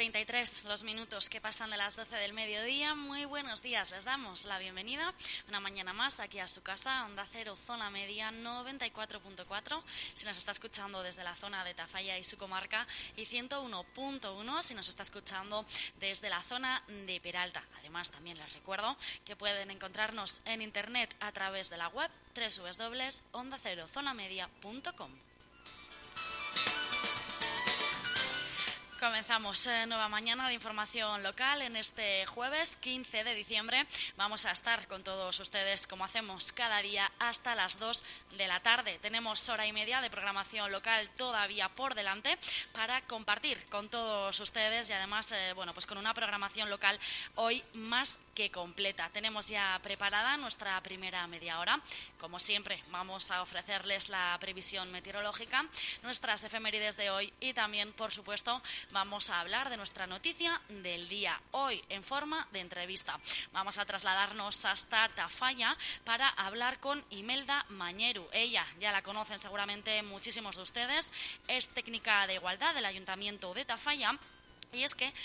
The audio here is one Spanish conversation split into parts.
33 los minutos que pasan de las 12 del mediodía. Muy buenos días, les damos la bienvenida una mañana más aquí a su casa, Onda Cero, Zona Media 94.4, si nos está escuchando desde la zona de Tafalla y su comarca, y 101.1 si nos está escuchando desde la zona de Peralta. Además, también les recuerdo que pueden encontrarnos en internet a través de la web www.ondacerozonamedia.com. Comenzamos nueva mañana de información local en este jueves 15 de diciembre. Vamos a estar con todos ustedes, como hacemos cada día, hasta las 2 de la tarde. Tenemos hora y media de programación local todavía por delante para compartir con todos ustedes y además, pues con una programación local hoy más que completa. Tenemos ya preparada nuestra primera media hora. Como siempre, vamos a ofrecerles la previsión meteorológica, nuestras efemérides de hoy y también, por supuesto, vamos a hablar de nuestra noticia del día, hoy en forma de entrevista. Vamos a trasladarnos hasta Tafalla para hablar con Imelda Mañeru. Ella, ya la conocen seguramente muchísimos de ustedes, es técnica de igualdad del Ayuntamiento de Tafalla. Y es que,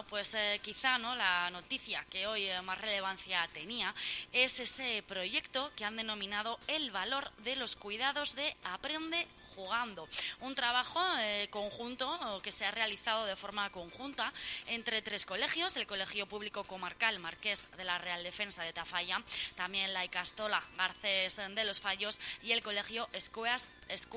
quizá la noticia que hoy más relevancia tenía es ese proyecto que han denominado el valor de los cuidados de Aprende Jugando. Un trabajo conjunto que se ha realizado de forma conjunta entre 3 colegios, el Colegio Público Comarcal Marqués de la Real Defensa de Tafalla, también la Icastola Garcés de los Fallos y el Colegio Escuelas,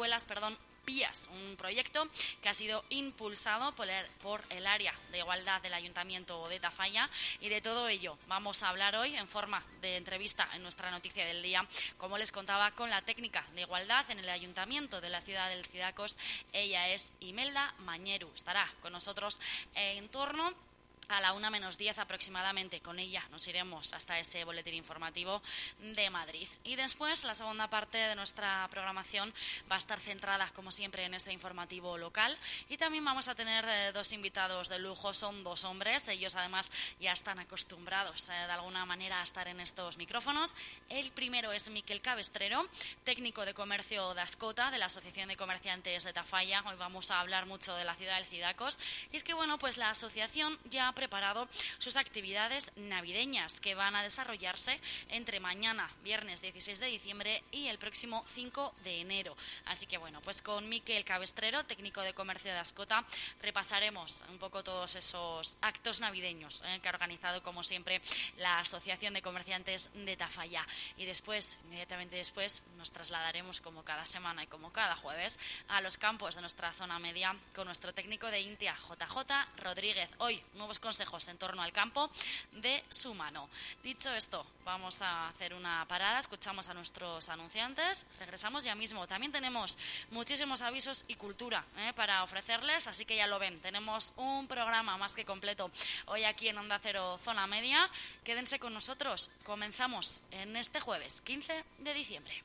Pías, un proyecto que ha sido impulsado por el área de igualdad del Ayuntamiento de Tafalla, y de todo ello vamos a hablar hoy en forma de entrevista en nuestra noticia del día, como les contaba, con la técnica de igualdad en el Ayuntamiento de la ciudad del Cidacos. Ella es Imelda Mañeru, estará con nosotros en torno a la 1:10 aproximadamente. Con ella nos iremos hasta ese boletín informativo de Madrid. Y después, la segunda parte de nuestra programación va a estar centrada, como siempre, en ese informativo local. Y también vamos a tener 2 invitados de lujo. Son 2 hombres. Ellos, además, ya están acostumbrados, de alguna manera, a estar en estos micrófonos. El primero es Miquel Cabestrero, técnico de comercio de Ascota, de la Asociación de Comerciantes de Tafalla. Hoy vamos a hablar mucho de la ciudad del Cidacos. Y es que, la asociación ya ha preparado sus actividades navideñas que van a desarrollarse entre mañana, viernes 16 de diciembre, y el próximo 5 de enero. Así que con Miquel Cabestrero, técnico de comercio de Ascota, repasaremos un poco todos esos actos navideños que ha organizado, como siempre, la Asociación de Comerciantes de Tafalla. Y después, inmediatamente después, nos trasladaremos, como cada semana y como cada jueves, a los campos de nuestra zona media con nuestro técnico de Intia, JJ Rodríguez. Hoy, nuevos consejos en torno al campo de su mano. Dicho esto, vamos a hacer una parada, escuchamos a nuestros anunciantes, regresamos ya mismo. También tenemos muchísimos avisos y cultura para ofrecerles, así que ya lo ven, tenemos un programa más que completo hoy aquí en Onda Cero Zona Media. Quédense con nosotros, comenzamos en este jueves 15 de diciembre.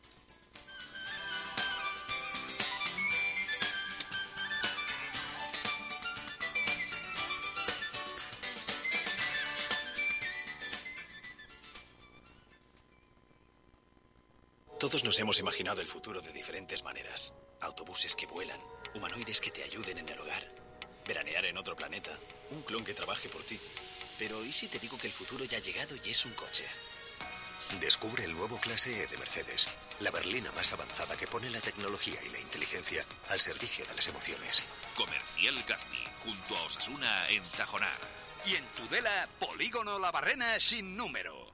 Todos nos hemos imaginado el futuro de diferentes maneras. Autobuses que vuelan, humanoides que te ayuden en el hogar, veranear en otro planeta, un clon que trabaje por ti. Pero ¿y si te digo que el futuro ya ha llegado y es un coche? Descubre el nuevo Clase E de Mercedes, la berlina más avanzada que pone la tecnología y la inteligencia al servicio de las emociones. Comercial Gazmi, junto a Osasuna en Tajonar. Y en Tudela, Polígono La Barrena sin número.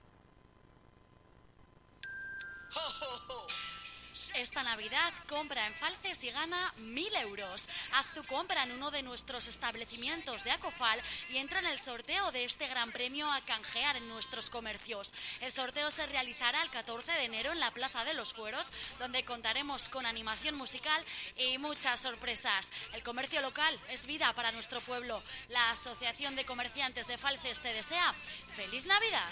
Esta Navidad compra en Falces y gana 1.000 euros. Haz tu compra en uno de nuestros establecimientos de Acofal y entra en el sorteo de este gran premio a canjear en nuestros comercios. El sorteo se realizará el 14 de enero en la Plaza de los Fueros, donde contaremos con animación musical y muchas sorpresas. El comercio local es vida para nuestro pueblo. La Asociación de Comerciantes de Falces te desea ¡Feliz Navidad!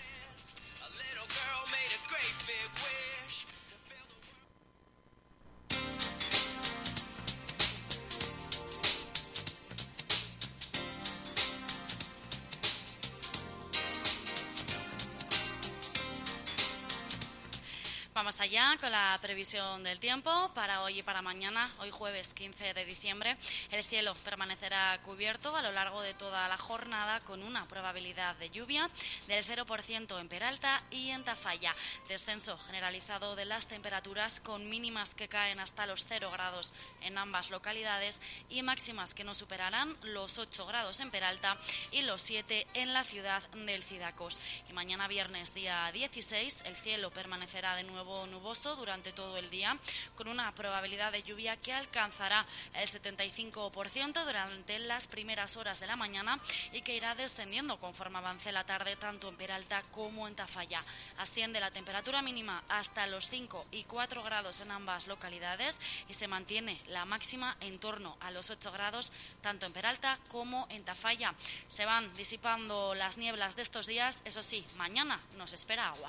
Vamos allá con la previsión del tiempo para hoy y para mañana. Hoy jueves 15 de diciembre. El cielo permanecerá cubierto a lo largo de toda la jornada con una probabilidad de lluvia del 0% en Peralta y en Tafalla. Descenso generalizado de las temperaturas con mínimas que caen hasta los 0 grados en ambas localidades y máximas que no superarán los 8 grados en Peralta y los 7 en la ciudad del Cidacos. Y mañana viernes, día 16, el cielo permanecerá de nuevo nuboso durante todo el día, con una probabilidad de lluvia que alcanzará el 75% durante las primeras horas de la mañana y que irá descendiendo conforme avance la tarde, tanto en Peralta como en Tafalla. Asciende la temperatura mínima hasta los 5 y 4 grados en ambas localidades y se mantiene la máxima en torno a los 8 grados, tanto en Peralta como en Tafalla. Se van disipando las nieblas de estos días, eso sí, mañana nos espera agua.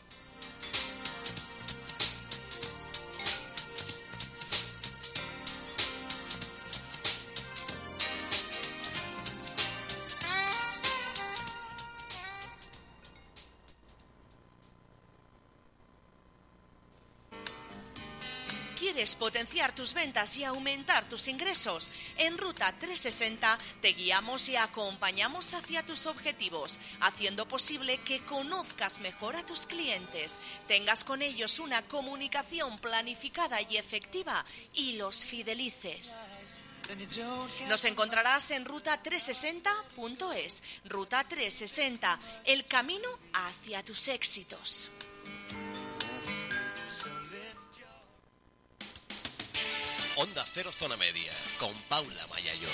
¿Quieres potenciar tus ventas y aumentar tus ingresos? En Ruta 360 te guiamos y acompañamos hacia tus objetivos, haciendo posible que conozcas mejor a tus clientes, tengas con ellos una comunicación planificada y efectiva y los fidelices. Nos encontrarás en ruta360.es. Ruta 360, el camino hacia tus éxitos. Onda Cero Zona Media, con Paula Mayayo.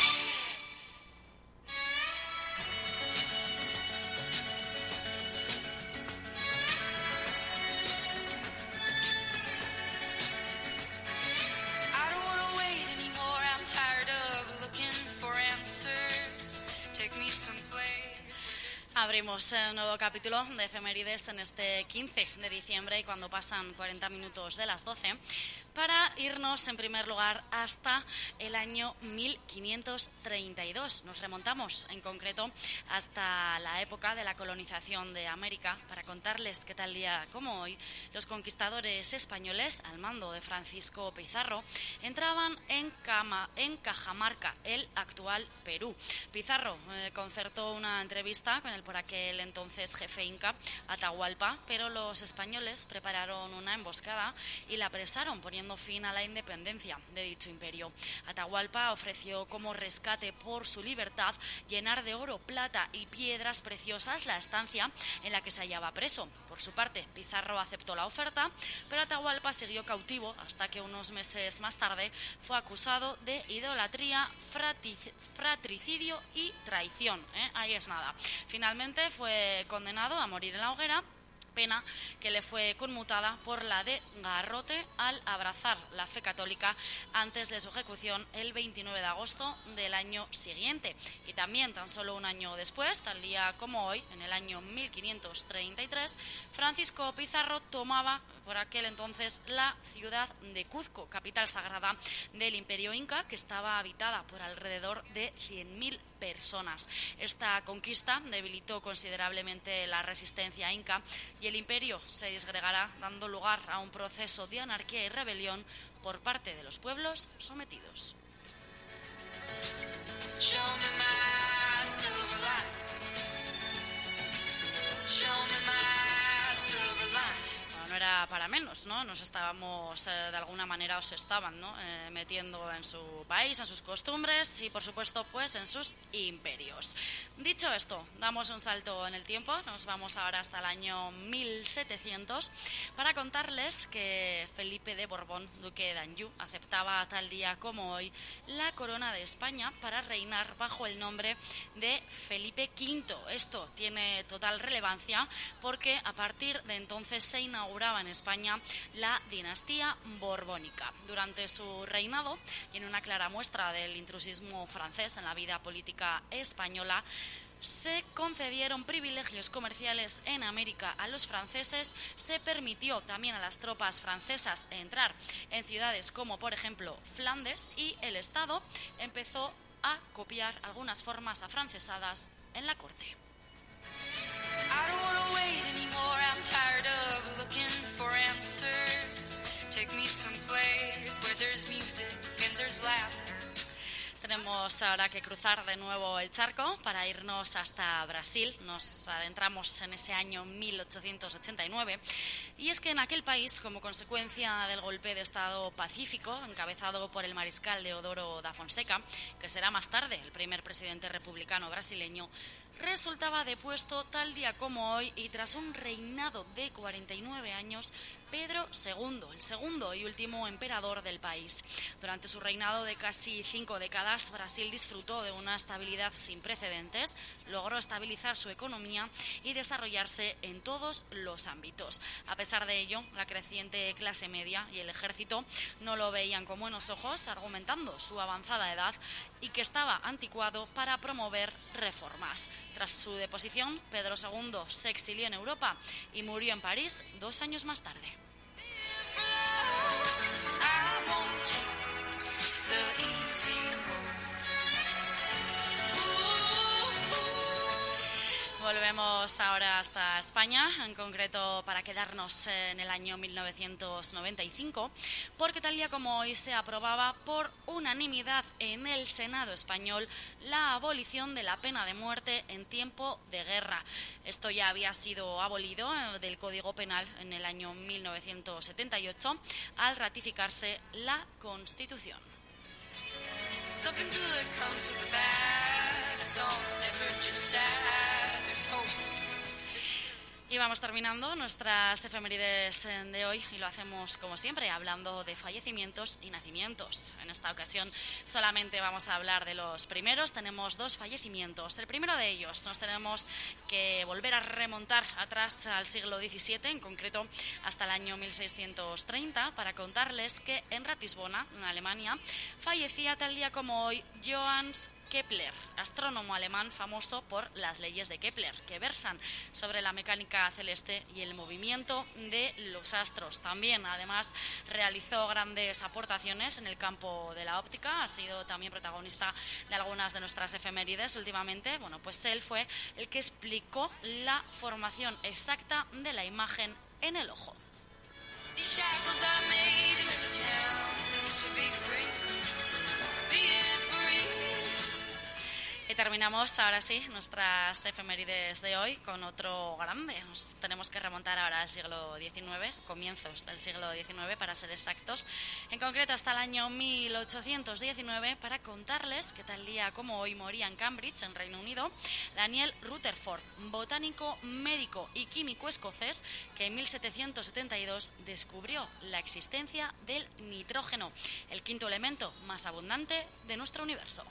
Abrimos un nuevo capítulo de Efemérides en este 15 de diciembre y cuando pasan 40 minutos de las 12 para irnos en primer lugar hasta el año 1532. Nos remontamos en concreto hasta la época de la colonización de América para contarles que tal día como hoy los conquistadores españoles al mando de Francisco Pizarro entraban en Cajamarca, el actual Perú. Pizarro concertó una entrevista con el por aquel entonces jefe inca Atahualpa, pero los españoles prepararon una emboscada y la apresaron poniendo fin a la independencia de dicho imperio. Atahualpa ofreció como rescate por su libertad llenar de oro, plata y piedras preciosas la estancia en la que se hallaba preso. Por su parte, Pizarro aceptó la oferta, pero Atahualpa siguió cautivo hasta que unos meses más tarde fue acusado de idolatría, fratricidio y traición. Ahí es nada. Finalmente fue condenado a morir en la hoguera, pena que le fue conmutada por la de garrote al abrazar la fe católica antes de su ejecución el 29 de agosto del año siguiente. Y también tan solo un año después, tal día como hoy, en el año 1533, Francisco Pizarro tomaba por aquel entonces la ciudad de Cuzco, capital sagrada del Imperio Inca, que estaba habitada por alrededor de 100.000 personas. Esta conquista debilitó considerablemente la resistencia inca y el imperio se disgregará, dando lugar a un proceso de anarquía y rebelión por parte de los pueblos sometidos. No era para menos, ¿no? Nos estábamos, de alguna manera, os estaban, ¿no? Metiendo en su país, en sus costumbres y, por supuesto, pues en sus imperios. Dicho esto, damos un salto en el tiempo, nos vamos ahora hasta el año 1700 para contarles que Felipe de Borbón, duque de Anjou, aceptaba tal día como hoy la corona de España para reinar bajo el nombre de Felipe V. Esto tiene total relevancia porque a partir de entonces se inauguraba en España la dinastía borbónica. Durante su reinado, y en una clara muestra del intrusismo francés en la vida política española, se concedieron privilegios comerciales en América a los franceses, se permitió también a las tropas francesas entrar en ciudades como, por ejemplo, Flandes, y el Estado empezó a copiar algunas formas afrancesadas en la corte. I don't wanna wait anymore, I'm tired of looking for answers. Tenemos ahora que cruzar de nuevo el charco para irnos hasta Brasil. Nos adentramos en ese año 1889. Y es que en aquel país, como consecuencia del golpe de Estado pacífico encabezado por el mariscal Deodoro da Fonseca, que será más tarde el primer presidente republicano brasileño, resultaba depuesto tal día como hoy y tras un reinado de 49 años, Pedro II, el segundo y último emperador del país. Durante su reinado de casi 5 décadas, Brasil disfrutó de una estabilidad sin precedentes, logró estabilizar su economía y desarrollarse en todos los ámbitos. A pesar de ello, la creciente clase media y el ejército no lo veían con buenos ojos, argumentando su avanzada edad y que estaba anticuado para promover reformas. Tras su deposición, Pedro II se exilió en Europa y murió en París 2 años más tarde. Volvemos ahora hasta España, en concreto para quedarnos en el año 1995, porque tal día como hoy se aprobaba por unanimidad en el Senado español la abolición de la pena de muerte en tiempo de guerra. Esto ya había sido abolido del Código Penal en el año 1978 al ratificarse la Constitución. Something good comes with the bad. Songs never just sad. There's hope. Y vamos terminando nuestras efemérides de hoy y lo hacemos como siempre hablando de fallecimientos y nacimientos. En esta ocasión solamente vamos a hablar de los primeros. Tenemos 2 fallecimientos. El primero de ellos nos tenemos que volver a remontar atrás al siglo XVII, en concreto hasta el año 1630, para contarles que en Ratisbona, en Alemania, fallecía tal día como hoy Johannes Kepler, astrónomo alemán famoso por las leyes de Kepler, que versan sobre la mecánica celeste y el movimiento de los astros. También, además, realizó grandes aportaciones en el campo de la óptica, ha sido también protagonista de algunas de nuestras efemérides últimamente. Bueno, pues él fue el que explicó la formación exacta de la imagen en el ojo. Y terminamos ahora sí nuestras efemérides de hoy con otro grande. Nos tenemos que remontar ahora al siglo XIX, comienzos del siglo XIX para ser exactos, en concreto hasta el año 1819, para contarles que tal día como hoy moría en Cambridge, en Reino Unido, Daniel Rutherford, botánico, médico y químico escocés que en 1772 descubrió la existencia del nitrógeno, el quinto elemento más abundante de nuestro universo.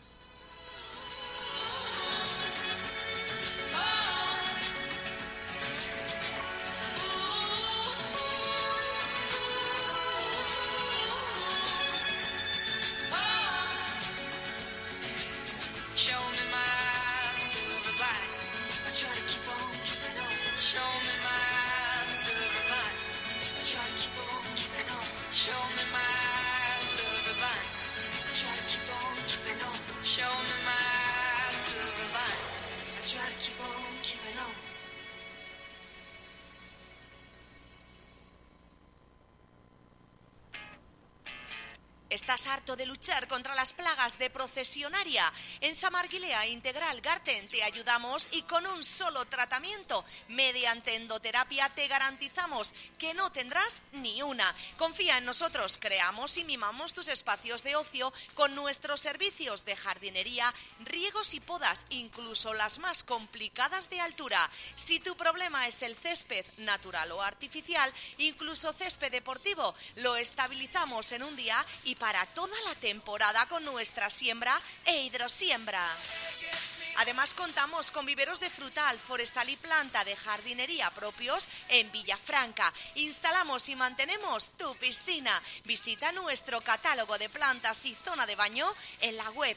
¿Estás harto de luchar contra las plagas de procesionaria? En Zamarguilea Integral Garten te ayudamos y con un solo tratamiento, mediante endoterapia, te garantizamos que no tendrás ni una. Confía en nosotros, creamos y mimamos tus espacios de ocio con nuestros servicios de jardinería, riegos y podas, incluso las más complicadas de altura. Si tu problema es el césped natural o artificial, incluso césped deportivo, lo estabilizamos en un día y para toda la temporada con nuestra siembra e hidrosiembra. Además contamos con viveros de frutal, forestal y planta de jardinería propios en Villafranca. Instalamos y mantenemos tu piscina. Visita nuestro catálogo de plantas y zona de baño en la web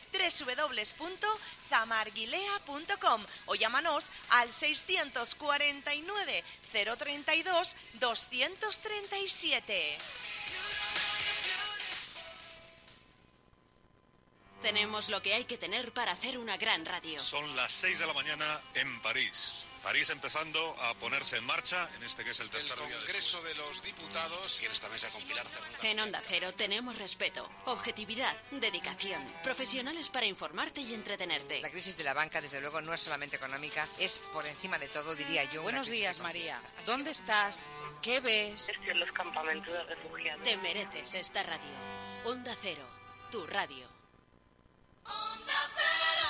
www.zamarguilea.com o llámanos al 649 032 237. Tenemos lo que hay que tener para hacer una gran radio. Son las 6 de la mañana en París. París empezando a ponerse en marcha en este que es el tercer día del Congreso de los Diputados y en esta mesa con Pilar Cernuda. En Onda Cero tenemos respeto, objetividad, dedicación, profesionales para informarte y entretenerte. La crisis de la banca, desde luego, no es solamente económica, es por encima de todo, diría yo. Buenos días, María. ¿Dónde estás? ¿Qué ves? Estoy en los campamentos de refugiados. Te mereces esta radio. Onda Cero, tu radio. Onda Cero.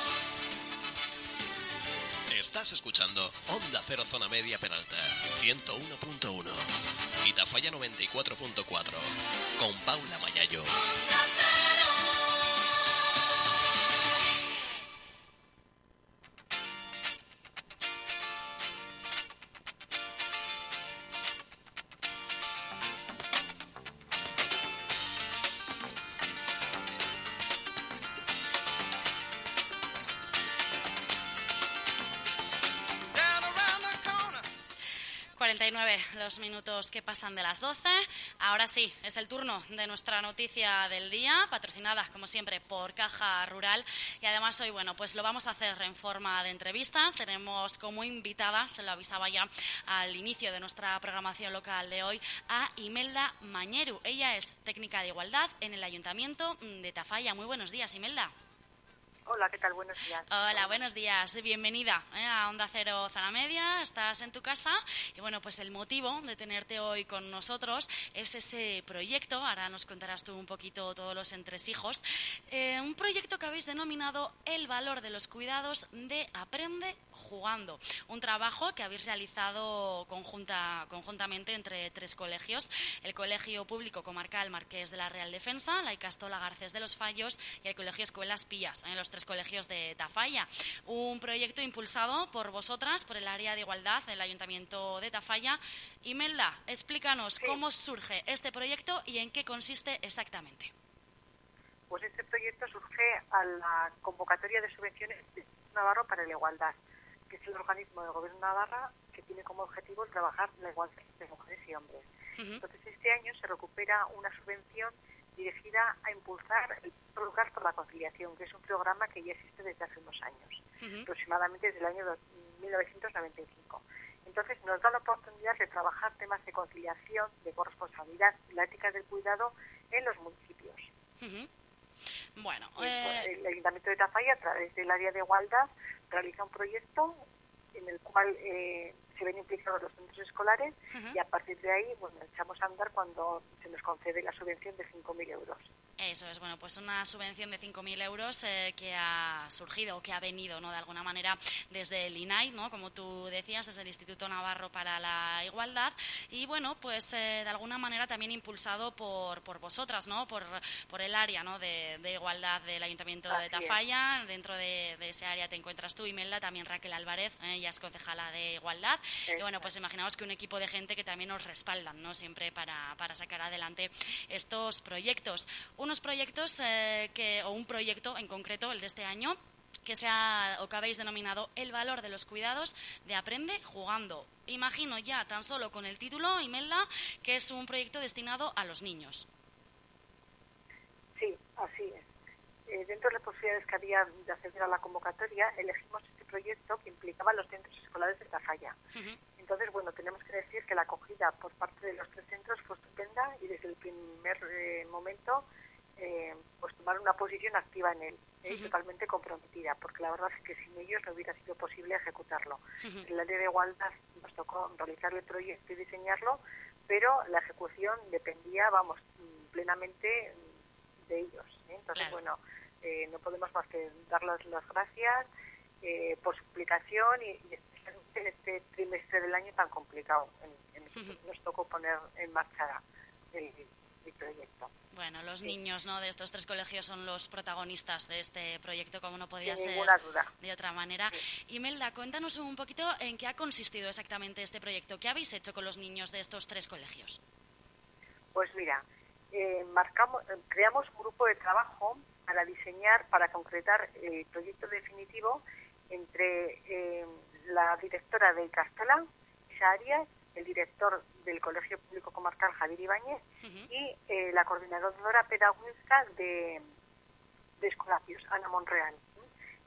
Estás escuchando Onda Cero Zona Media Peralta, 101.1 y Tafalla 94.4 con Paula Mayayo. Onda Cero. Los minutos que pasan de las 12. Ahora sí, es el turno de nuestra noticia del día, patrocinada, como siempre, por Caja Rural. Y además hoy, bueno, pues lo vamos a hacer en forma de entrevista. Tenemos como invitada, se lo avisaba ya al inicio de nuestra programación local de hoy, a Imelda Mañeru. Ella es técnica de igualdad en el Ayuntamiento de Tafalla. Muy buenos días, Imelda. Hola, ¿qué tal? Buenos días. Hola, buenos días. Bienvenida a Onda Cero Zona Media. Estás en tu casa y, bueno, pues el motivo de tenerte hoy con nosotros es ese proyecto. Ahora nos contarás tú un poquito todos los entresijos. Un proyecto que habéis denominado El valor de los cuidados de Aprende Jugando. Un trabajo que habéis realizado conjuntamente entre 3 colegios. El Colegio Público Comarcal Marqués de la Real Defensa, la Icastola Garcés de los Fallos y el Colegio Escuelas Pillas, en los 3 colegios de Tafalla. Un proyecto impulsado por vosotras, por el área de igualdad del Ayuntamiento de Tafalla. Imelda, explícanos cómo surge este proyecto y en qué consiste exactamente. Pues este proyecto surge a la convocatoria de subvenciones de Navarro para la Igualdad, que es el organismo del Gobierno de Navarra que tiene como objetivo trabajar la igualdad de mujeres y hombres. Entonces, este año se recupera una subvención dirigida a impulsar el Lugar por la Conciliación, que es un programa que ya existe desde hace unos años, aproximadamente desde el año 1995. Entonces, nos da la oportunidad de trabajar temas de conciliación, de corresponsabilidad y la ética del cuidado en los municipios. Bueno, el Ayuntamiento de Tafalla, a través del área de igualdad, realiza un proyecto en el cual se ven implicados los centros escolares y a partir de ahí, bueno, echamos a andar cuando se nos concede la subvención de 5.000 euros. Eso es, bueno, pues una subvención de 5.000 euros que ha surgido o que ha venido, ¿no?, de alguna manera desde el INAI, ¿no?, como tú decías, desde el Instituto Navarro para la Igualdad y, bueno, pues de alguna manera también impulsado por vosotras, ¿no?, por el área, ¿no?, de igualdad del Ayuntamiento de Tafalla. Dentro de ese área te encuentras tú, Imelda, también Raquel Álvarez, ella es concejala de Igualdad. Y, bueno, pues imaginaos que un equipo de gente que también nos respaldan, ¿no?, siempre para sacar adelante estos proyectos. Unos proyectos o un proyecto en concreto, el de este año, que habéis denominado El valor de los cuidados de Aprende Jugando. Imagino ya tan solo con el título, Imelda, que es un proyecto destinado a los niños. Sí, así es. Dentro de las posibilidades que había de acceder a la convocatoria, elegimos este proyecto que implicaba los centros escolares de Tafalla. Entonces, bueno, tenemos que decir que la acogida por parte de los 3 centros fue estupenda y desde el primer momento pues tomaron una posición activa en él, totalmente comprometida, porque la verdad es que sin ellos no hubiera sido posible ejecutarlo. En la área de igualdad nos tocó realizar el proyecto y diseñarlo, pero la ejecución dependía, plenamente de ellos. Entonces, bueno, no podemos más que darles las gracias por su implicación y especialmente en este trimestre del año tan complicado en el que nos tocó poner en marcha el proyecto. Bueno, los niños, ¿no?, de estos 3 colegios son los protagonistas de este proyecto, como no podía ser de otra manera. Imelda, cuéntanos un poquito en qué ha consistido exactamente este proyecto. ¿Qué habéis hecho con los niños de estos 3 colegios? Pues mira, creamos un grupo de trabajo para concretar el proyecto definitivo entre la directora de Icastola, Isa Arias, el director del Colegio Público Comarcal, Javier Ibáñez, y la coordinadora pedagógica de Escolapios, Ana Monreal.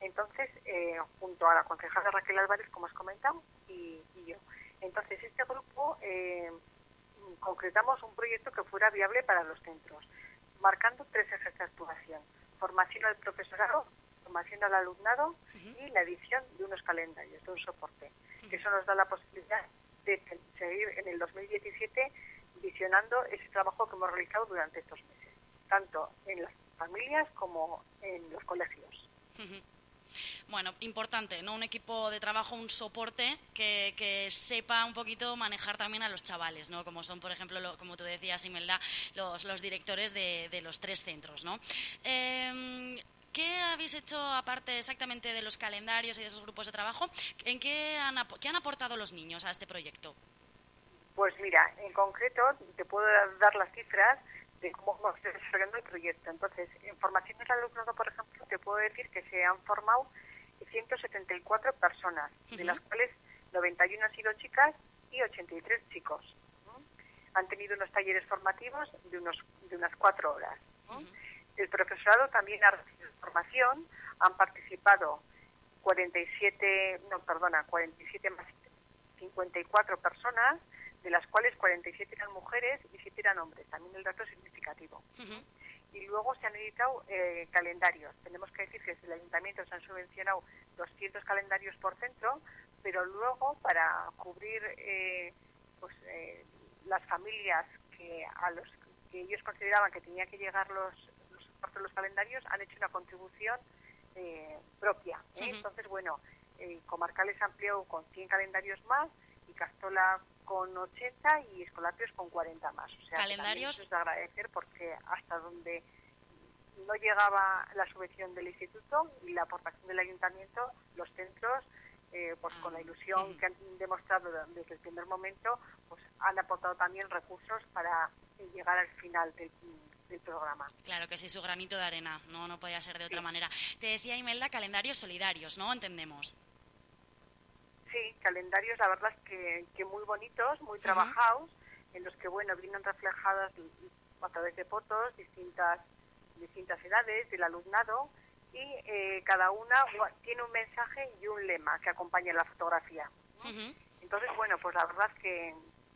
Entonces, junto a la concejala Raquel Álvarez, como has comentado, y yo. Entonces, este grupo concretamos un proyecto que fuera viable para los centros, marcando 3 ejes de actuación: formación al profesorado, formación al alumnado y la edición de unos calendarios, de un soporte. Eso nos da la posibilidad de seguir en el 2017 visionando ese trabajo que hemos realizado durante estos meses, tanto en las familias como en los colegios. Bueno, importante, ¿no? Un equipo de trabajo, un soporte que sepa un poquito manejar también a los chavales, ¿no? Como son, por ejemplo, como tú decías, Imelda, los directores de los 3 centros, ¿no? ¿Qué habéis hecho, aparte exactamente de los calendarios y de esos grupos de trabajo? ¿Qué han aportado los niños a este proyecto? Pues mira, en concreto te puedo dar las cifras de cómo hemos ido desarrollando el proyecto. Entonces, en formación del alumnado, por ejemplo, te puedo decir que se han formado 174 personas, de las cuales 91 han sido chicas y 83 chicos. Han tenido unos talleres formativos de unas 4 horas. El profesorado también ha recibido formación, han participado 47 más 54 personas, de las cuales 47 eran mujeres y 7 eran hombres. También el dato es significativo. Y luego se han editado calendarios. Tenemos que decir que desde el ayuntamiento se han subvencionado 200 calendarios por centro, pero luego para cubrir las familias a los que ellos consideraban que tenían que llegar los calendarios, han hecho una contribución propia. Entonces, bueno, Comarcales amplió con 100 calendarios más y Castola con 80 y Escolapios con 40 más. O sea, calendarios. Es de agradecer porque hasta donde no llegaba la subvención del instituto y la aportación del ayuntamiento, los centros, con la ilusión que han demostrado desde el primer momento, pues han aportado también recursos para llegar al final del programa. Claro que sí, su granito de arena, no podía ser de otra manera. Te decía, Imelda, calendarios solidarios, ¿no? Entendemos. Sí, calendarios, la verdad es que muy bonitos, muy trabajados, en los que, bueno, vienen reflejadas a través de fotos distintas edades del alumnado y cada una tiene un mensaje y un lema que acompaña la fotografía. Entonces, bueno, pues la verdad que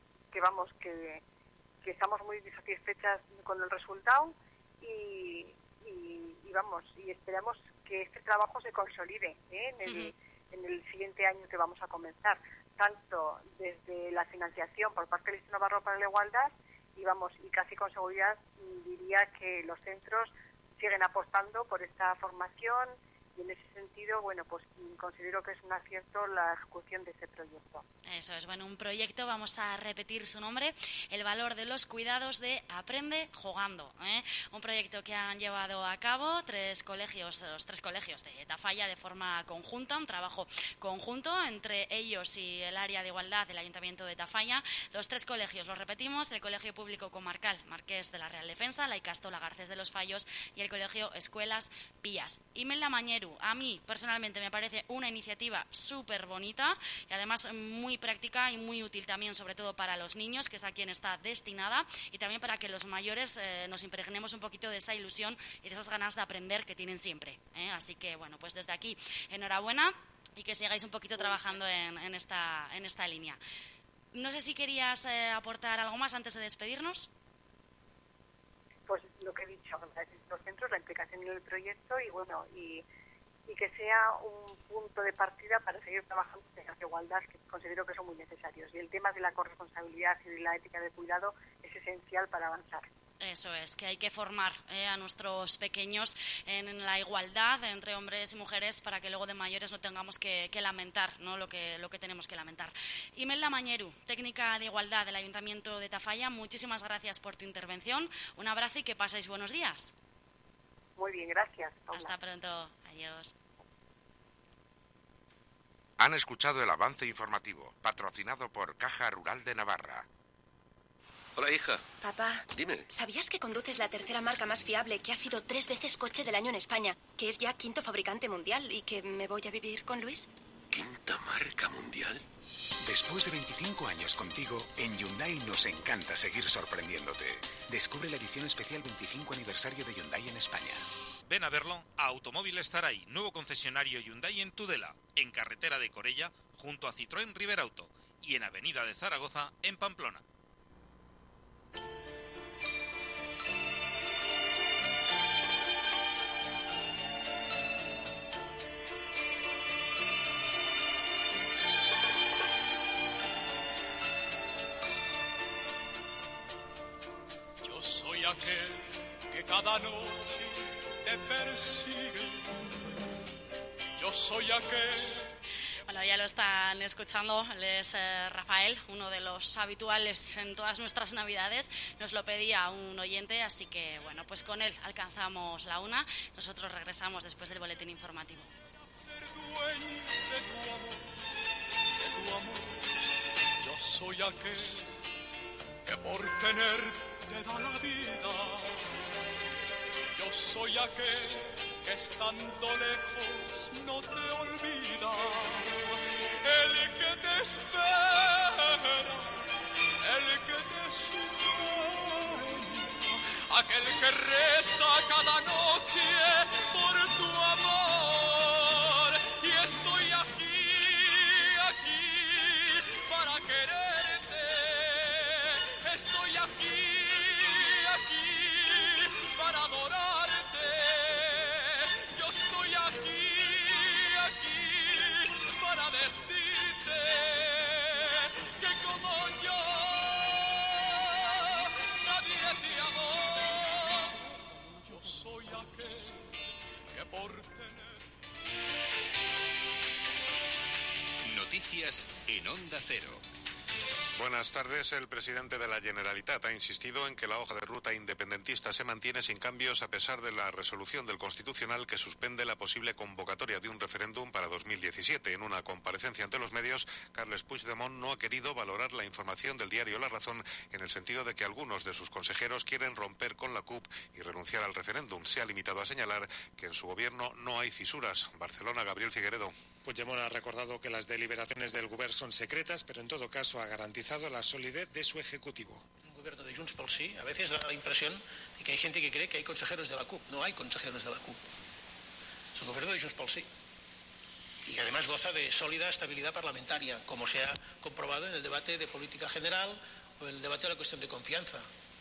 estamos muy satisfechas con el resultado y esperamos que este trabajo se consolide en el siguiente año que vamos a comenzar, tanto desde la financiación por parte del Instituto Navarro para la Igualdad y casi con seguridad diría que los centros siguen apostando por esta formación y en ese sentido, bueno, pues considero que es un acierto la ejecución de este proyecto. Eso es, bueno, un proyecto, vamos a repetir su nombre, el valor de los cuidados de Aprende Jugando, un proyecto que han llevado a cabo los 3 colegios de Tafalla de forma conjunta, un trabajo conjunto entre ellos y el área de igualdad del Ayuntamiento de Tafalla. Los 3 colegios, los repetimos, el Colegio Público Comarcal Marqués de la Real Defensa, la Icastola Garcés de los Fallos y el Colegio Escuelas Pías. Imelda Mañeru, a mí personalmente me parece una iniciativa súper bonita y además muy práctica y muy útil también, sobre todo para los niños, que es a quien está destinada, y también para que los mayores nos impregnemos un poquito de esa ilusión y de esas ganas de aprender que tienen siempre. Así que, bueno, pues desde aquí, enhorabuena y que sigáis un poquito trabajando en esta línea. No sé si querías aportar algo más antes de despedirnos. Pues lo que he dicho, los centros, la implicación en el proyecto y que sea un punto de partida para seguir trabajando en la igualdad, que considero que son muy necesarios. Y el tema de la corresponsabilidad y de la ética de cuidado es esencial para avanzar. Eso es, que hay que formar a nuestros pequeños en la igualdad entre hombres y mujeres para que luego de mayores no tengamos que lamentar, ¿no? lo que tenemos que lamentar. Imelda Mañeru, técnica de igualdad del Ayuntamiento de Tafalla, muchísimas gracias por tu intervención. Un abrazo y que paséis buenos días. Muy bien, gracias. Paula. Hasta pronto. Adiós. Han escuchado el avance informativo, patrocinado por Caja Rural de Navarra. Hola, hija. Papá. Dime. ¿Sabías que conduces la tercera marca más fiable, que ha sido 3 veces coche del año en España, que es ya 5º fabricante mundial y que me voy a vivir con Luis? ¿5ª marca mundial? Después de 25 años contigo, en Hyundai nos encanta seguir sorprendiéndote. Descubre la edición especial 25 aniversario de Hyundai en España. ven a verlo a Automóviles Zaray, nuevo concesionario Hyundai en Tudela, en carretera de Corella, junto a Citroën Riberauto, y en avenida de Zaragoza, en Pamplona. Yo soy aquel que cada noche te persigue. Yo soy aquel. Bueno, ya lo están escuchando, él es Rafael, uno de los habituales en todas nuestras navidades. Nos lo pedía un oyente, así que bueno, pues con él alcanzamos la 1. Nosotros regresamos después del boletín informativo. Yo soy aquel que por tenerte da la vida. Yo soy aquel que estando lejos no te olvida. El que te espera, el que te sueña, aquel que reza cada noche por tu amor. Y estoy aquí, aquí para quererte. Estoy aquí, aquí para adorarte. Yo estoy aquí, aquí para decirte que como yo nadie te amó. Yo soy aquel que por tener. Noticias en Onda Cero. Buenas tardes. El presidente de la Generalitat ha insistido en que la hoja de ruta independentista se mantiene sin cambios a pesar de la resolución del Constitucional que suspende la posible convocatoria de un referéndum para 2017. En una comparecencia ante los medios, Carles Puigdemont no ha querido valorar la información del diario La Razón en el sentido de que algunos de sus consejeros quieren romper con la CUP y renunciar al referéndum. Se ha limitado a señalar que en su gobierno no hay fisuras. Barcelona, Gabriel Figueredo. Puigdemont ha recordado que las deliberaciones del Govern son secretas, pero en todo caso ha garantizado la solidez de su ejecutivo. Un gobierno de Junts pel Sí a veces da la impresión de que hay gente que cree que hay consejeros de la CUP. No hay consejeros de la CUP. Es un gobierno de Junts pel Sí. Y que además goza de sólida estabilidad parlamentaria, como se ha comprobado en el debate de política general o el debate de la cuestión de confianza.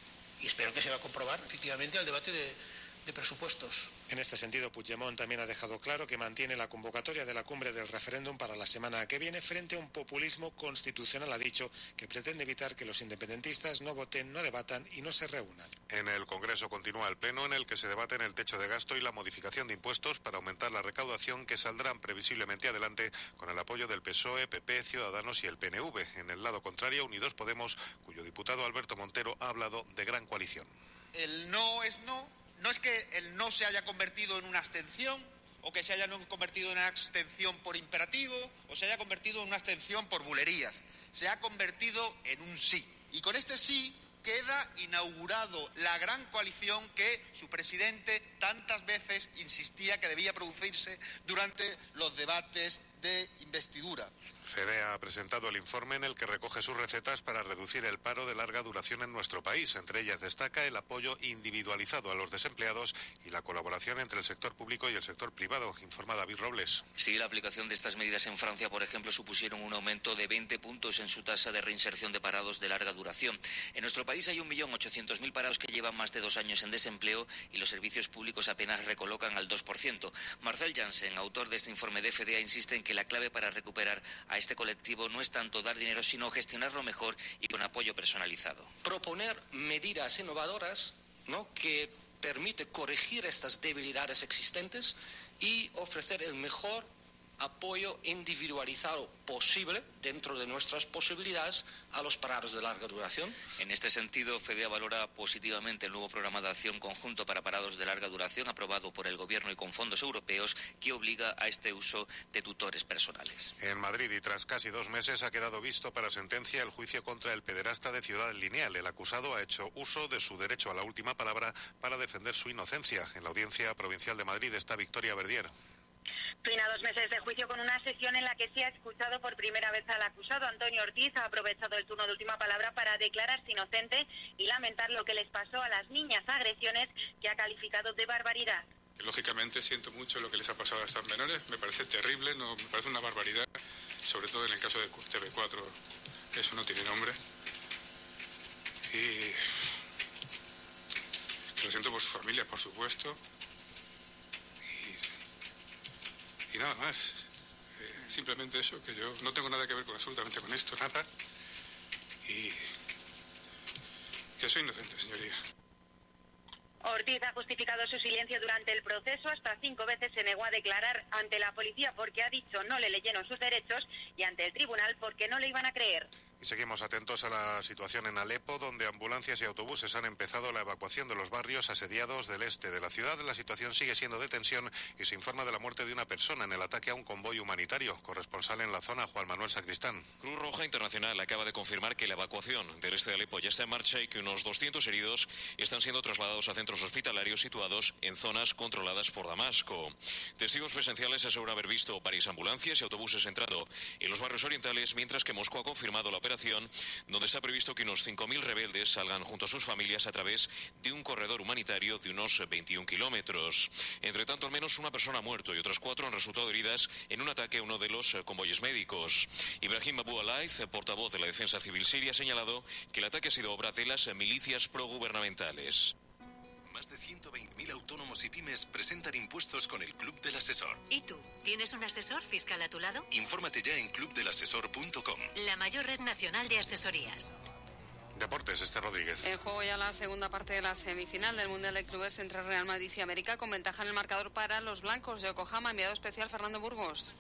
Y espero que se va a comprobar efectivamente el debate de presupuestos. En este sentido, Puigdemont también ha dejado claro que mantiene la convocatoria de la cumbre del referéndum para la semana que viene frente a un populismo constitucional. Ha dicho que pretende evitar que los independentistas no voten, no debatan y no se reúnan. En el Congreso continúa el pleno en el que se debaten el techo de gasto y la modificación de impuestos para aumentar la recaudación, que saldrán previsiblemente adelante con el apoyo del PSOE, PP, Ciudadanos y el PNV. En el lado contrario, Unidos Podemos, cuyo diputado Alberto Montero ha hablado de gran coalición. El no es no. No es que el no se haya convertido en una abstención, o que se haya convertido en una abstención por imperativo, o se haya convertido en una abstención por bulerías. Se ha convertido en un sí. Y con este sí queda inaugurado la gran coalición que su presidente tantas veces insistía que debía producirse durante los debates de investidura. FEDE ha presentado el informe en el que recoge sus recetas para reducir el paro de larga duración en nuestro país. Entre ellas destaca el apoyo individualizado a los desempleados y la colaboración entre el sector público y el sector privado, informa David Robles. Sí, la aplicación de estas medidas en Francia, por ejemplo, supusieron un aumento de 20 puntos en su tasa de reinserción de parados de larga duración. En nuestro país hay 1.800.000 parados que llevan más de 2 años en desempleo y los servicios públicos apenas recolocan al 2%. Marcel Janssen, autor de este informe de FEDE, insiste en que la clave para recuperar a este colectivo no es tanto dar dinero, sino gestionarlo mejor y con apoyo personalizado. Proponer medidas innovadoras, ¿no?, que permite corregir estas debilidades existentes y ofrecer el mejor apoyo individualizado posible dentro de nuestras posibilidades a los parados de larga duración. En este sentido, FEDE valora positivamente el nuevo programa de acción conjunto para parados de larga duración aprobado por el Gobierno y con fondos europeos, que obliga a este uso de tutores personales. En Madrid, y tras casi 2 meses, ha quedado visto para sentencia el juicio contra el pederasta de Ciudad Lineal. El acusado ha hecho uso de su derecho a la última palabra para defender su inocencia. En la Audiencia Provincial de Madrid está Victoria Verdier. Fin a 2 meses de juicio, con una sesión en la que se ha escuchado por primera vez al acusado. Antonio Ortiz ha aprovechado el turno de última palabra para declararse inocente y lamentar lo que les pasó a las niñas, agresiones que ha calificado de barbaridad. Lógicamente siento mucho lo que les ha pasado a estas menores, me parece terrible, me parece una barbaridad, sobre todo en el caso de TV4, eso no tiene nombre. Y que lo siento por sus familias, por supuesto. Y nada más. Simplemente eso, que yo no tengo nada que ver absolutamente con esto, nada. Y que soy inocente, señoría. Ortiz ha justificado su silencio durante el proceso. Hasta 5 veces se negó a declarar ante la policía porque ha dicho no le leyeron sus derechos y ante el tribunal porque no le iban a creer. Y seguimos atentos a la situación en Alepo, donde ambulancias y autobuses han empezado la evacuación de los barrios asediados del este de la ciudad. La situación sigue siendo de tensión y se informa de la muerte de una persona en el ataque a un convoy humanitario. Corresponsal en la zona, Juan Manuel Sacristán. Cruz Roja Internacional acaba de confirmar que la evacuación del este de Alepo ya está en marcha y que unos 200 heridos están siendo trasladados a centros hospitalarios situados en zonas controladas por Damasco. Testigos presenciales aseguran haber visto varias ambulancias y autobuses entrando en los barrios orientales, mientras que Moscú ha confirmado la operación donde está previsto que unos 5.000 rebeldes salgan junto a sus familias a través de un corredor humanitario de unos 21 kilómetros. Entre tanto, al menos una persona ha muerto y otras 4 han resultado heridas en un ataque a uno de los convoyes médicos. Ibrahim Abu Alaid, portavoz de la Defensa Civil Siria, ha señalado que el ataque ha sido obra de las milicias progubernamentales. Más de 120.000 autónomos y pymes presentan impuestos con el Club del Asesor. ¿Y tú? ¿Tienes un asesor fiscal a tu lado? Infórmate ya en clubdelasesor.com. La mayor red nacional de asesorías. Deportes, Esther Rodríguez. En juego ya la segunda parte de la semifinal del Mundial de Clubes entre Real Madrid y América, con ventaja en el marcador para los blancos. De Yokohama, enviado especial Fernando Burgos.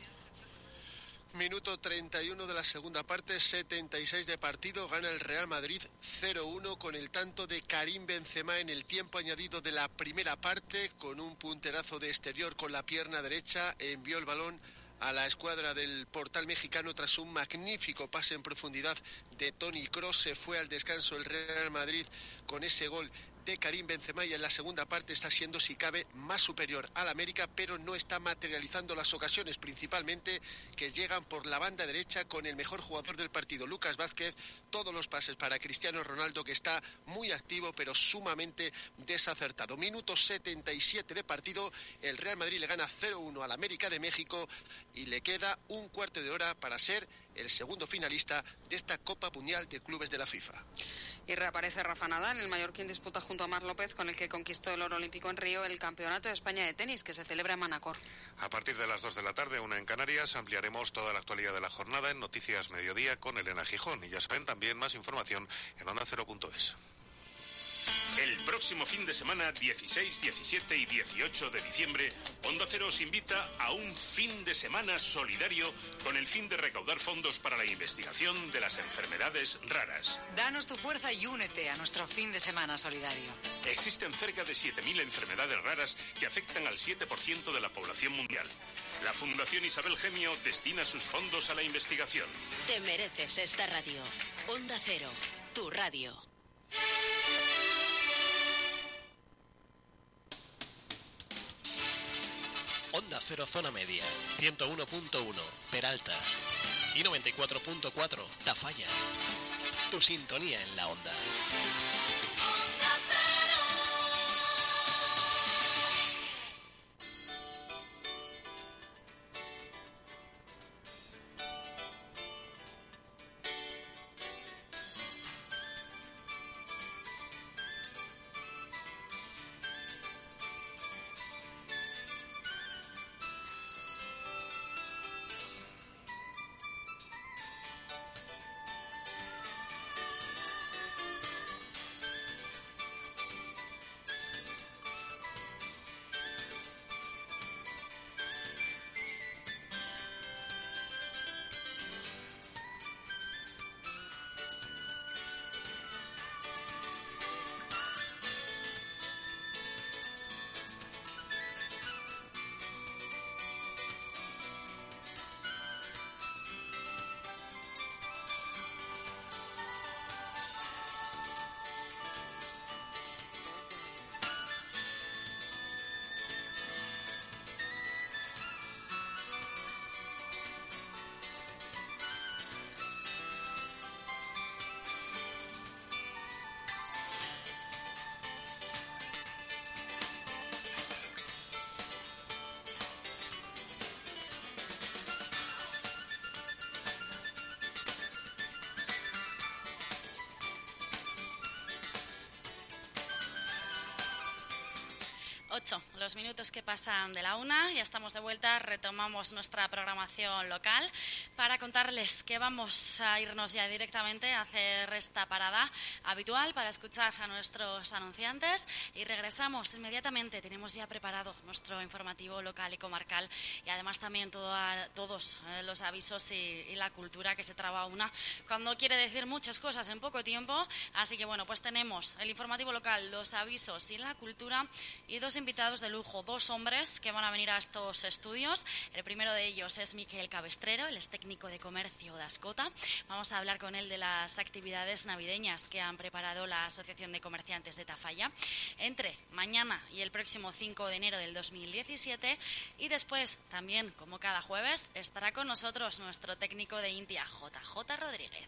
Minuto 31 de la segunda parte, 76 de partido, gana el Real Madrid 0-1 con el tanto de Karim Benzema en el tiempo añadido de la primera parte, con un punterazo de exterior con la pierna derecha, envió el balón a la escuadra del Portal mexicano tras un magnífico pase en profundidad de Toni Kroos. Se fue al descanso el Real Madrid con ese gol de Karim Benzema y en la segunda parte está siendo, si cabe, más superior al América, pero no está materializando las ocasiones, principalmente que llegan por la banda derecha con el mejor jugador del partido, Lucas Vázquez. Todos los pases para Cristiano Ronaldo, que está muy activo pero sumamente desacertado. Minuto 77 de partido, el Real Madrid le gana 0-1 al América de México y le queda un cuarto de hora para ser el segundo finalista de esta Copa Mundial de Clubes de la FIFA. Y reaparece Rafa Nadal, el mallorquín disputa junto a Marc López, con el que conquistó el oro olímpico en Río, el Campeonato de España de tenis, que se celebra en Manacor. A partir de las 2 de la tarde, 1 en Canarias, ampliaremos toda la actualidad de la jornada en Noticias Mediodía con Elena Gijón. Y ya saben, también más información en ondacero.es. El próximo fin de semana, 16, 17 y 18 de diciembre, Onda Cero os invita a un fin de semana solidario con el fin de recaudar fondos para la investigación de las enfermedades raras. Danos tu fuerza y únete a nuestro fin de semana solidario. Existen cerca de 7.000 enfermedades raras que afectan al 7% de la población mundial. La Fundación Isabel Gemio destina sus fondos a la investigación. Te mereces esta radio. Onda Cero, tu radio. Onda Cero Zona Media, 101.1 Peralta y 94.4 Tafalla. Tu sintonía en la onda. 8, los minutos que pasan de la 1, ya estamos de vuelta, retomamos nuestra programación local para contarles que vamos a irnos ya directamente a hacer esta parada habitual para escuchar a nuestros anunciantes y regresamos inmediatamente. Tenemos ya preparado nuestro informativo local y comarcal y además también todos los avisos y la cultura que se traba una cuando quiere decir muchas cosas en poco tiempo. Así que bueno, pues tenemos el informativo local, los avisos y la cultura y dos invitados de lujo, dos hombres que van a venir a estos estudios. El primero de ellos es Miquel Cabestrero, él es técnico de comercio de Ascota. Vamos a hablar con él de las actividades navideñas que han preparado la Asociación de Comerciantes de Tafalla entre mañana y el próximo 5 de enero del 2017. Y después, también como cada jueves, estará con nosotros nuestro técnico de Intia, JJ Rodríguez.